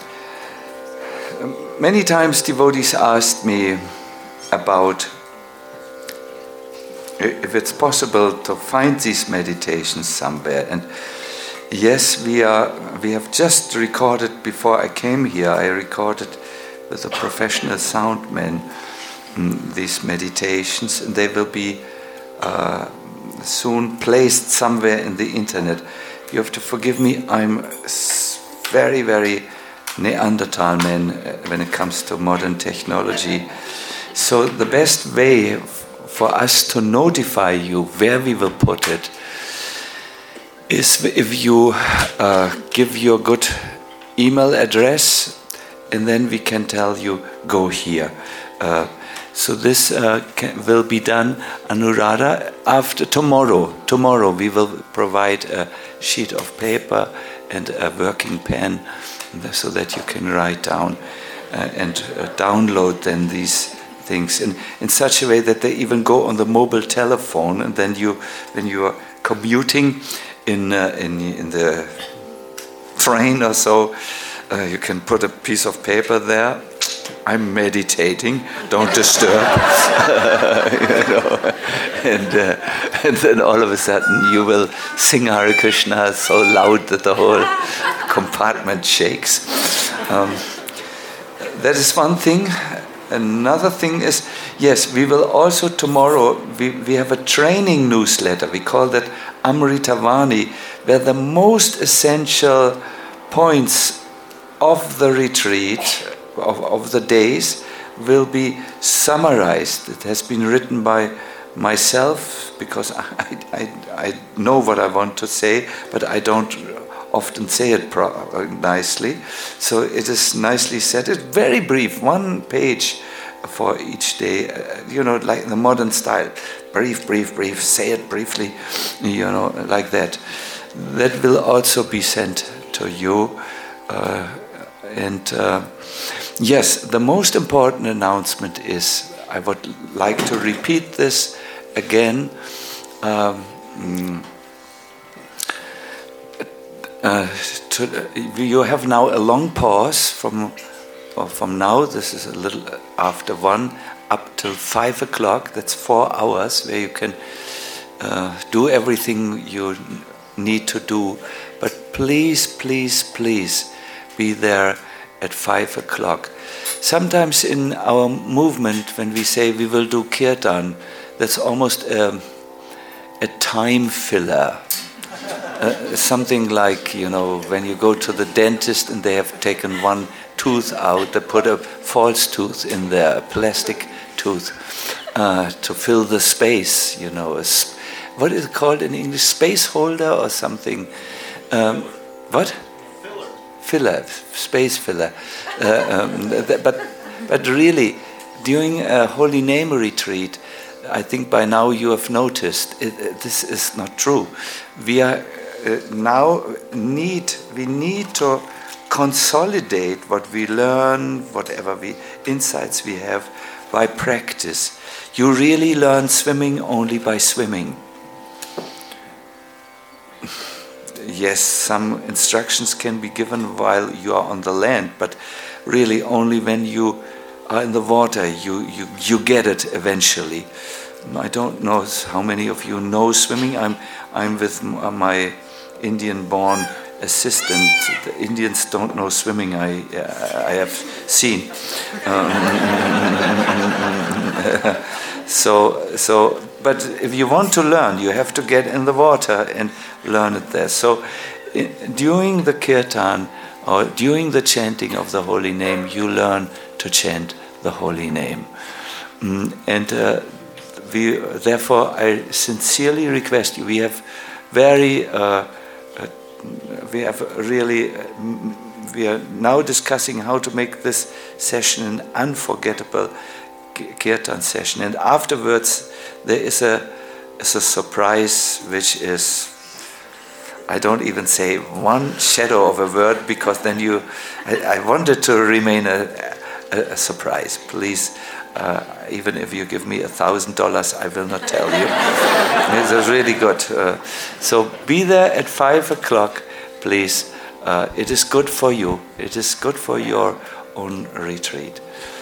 Many times devotees asked me about if it's possible to find these meditations somewhere, and yes, we are. We have just recorded, before I came here, I recorded with a professional sound man um, these meditations, and they will be uh, soon placed somewhere in the internet. You have to forgive me, I'm very, very Neanderthal man when it comes to modern technology. So the best way for us to notify you where we will put it is if you uh, give your good email address, and then we can tell you, go here. Uh, so this uh, can, will be done, Anuradha, after tomorrow. Tomorrow we will provide a sheet of paper and a working pen so that you can write down uh, and uh, download then these things in, in such a way that they even go on the mobile telephone, and then you, when you are commuting in uh, in, in the train or so, uh, you can put a piece of paper there. I'm meditating, don't disturb. you know, and, uh, and then all of a sudden you will sing Hare Krishna so loud that the whole compartment shakes. Um, that is one thing. Another thing is, yes, we will also tomorrow, we, we have a training newsletter. We call that Amritavani, where the most essential points of the retreat, of, of the days, will be summarized. It has been written by myself, because I, I, I know what I want to say, but I don't often say it pro- nicely. So it is nicely said. It's very brief, one page for each day, uh, you know, like the modern style. Brief, brief, brief, say it briefly, you know, like that. That will also be sent to you. Uh, and uh, yes, the most important announcement is, I would like to repeat this again. Um, uh, to, you have now a long pause from, from now, this is a little after one, up till five o'clock. That's four hours where you can uh, do everything you need to do. But please, please, please be there at five o'clock. Sometimes in our movement, when we say we will do kirtan, that's almost a, a time filler. Uh, something like, you know, when you go to the dentist and they have taken one tooth out, they put a false tooth in there, a plastic tooth, uh, to fill the space, you know. A sp- what is it called in English? Space holder or something? Um, what? Filler. Filler, space filler. Uh, um, th- but, but really, during a Holy Name retreat, I think by now you have noticed it, it, this is not true. We are uh, now need we need to consolidate what we learn, whatever we insights we have, by practice. You really learn swimming only by swimming. Yes, some instructions can be given while you are on the land, but really only when you are in the water, you, you, you get it eventually. I don't know how many of you know swimming. I'm, I'm with my Indian-born assistant. The Indians don't know swimming, I, uh, I have seen. Um, so, so, but if you want to learn, you have to get in the water and learn it there. So in, during the kirtan, or during the chanting of the holy name, you learn to chant the holy name. Mm, and uh, we, therefore, I sincerely request you, we have very, uh, uh, we have really, uh, we are now discussing how to make this session an unforgettable kirtan session. And afterwards, there is a, is a surprise, which is, I don't even say one shadow of a word, because then you, I, I wanted to remain a, a, a surprise. Please, uh, even if you give me a thousand dollars, I will not tell you. This is really good. Uh, so be there at five o'clock, please. Uh, it is good for you. It is good for your own retreat.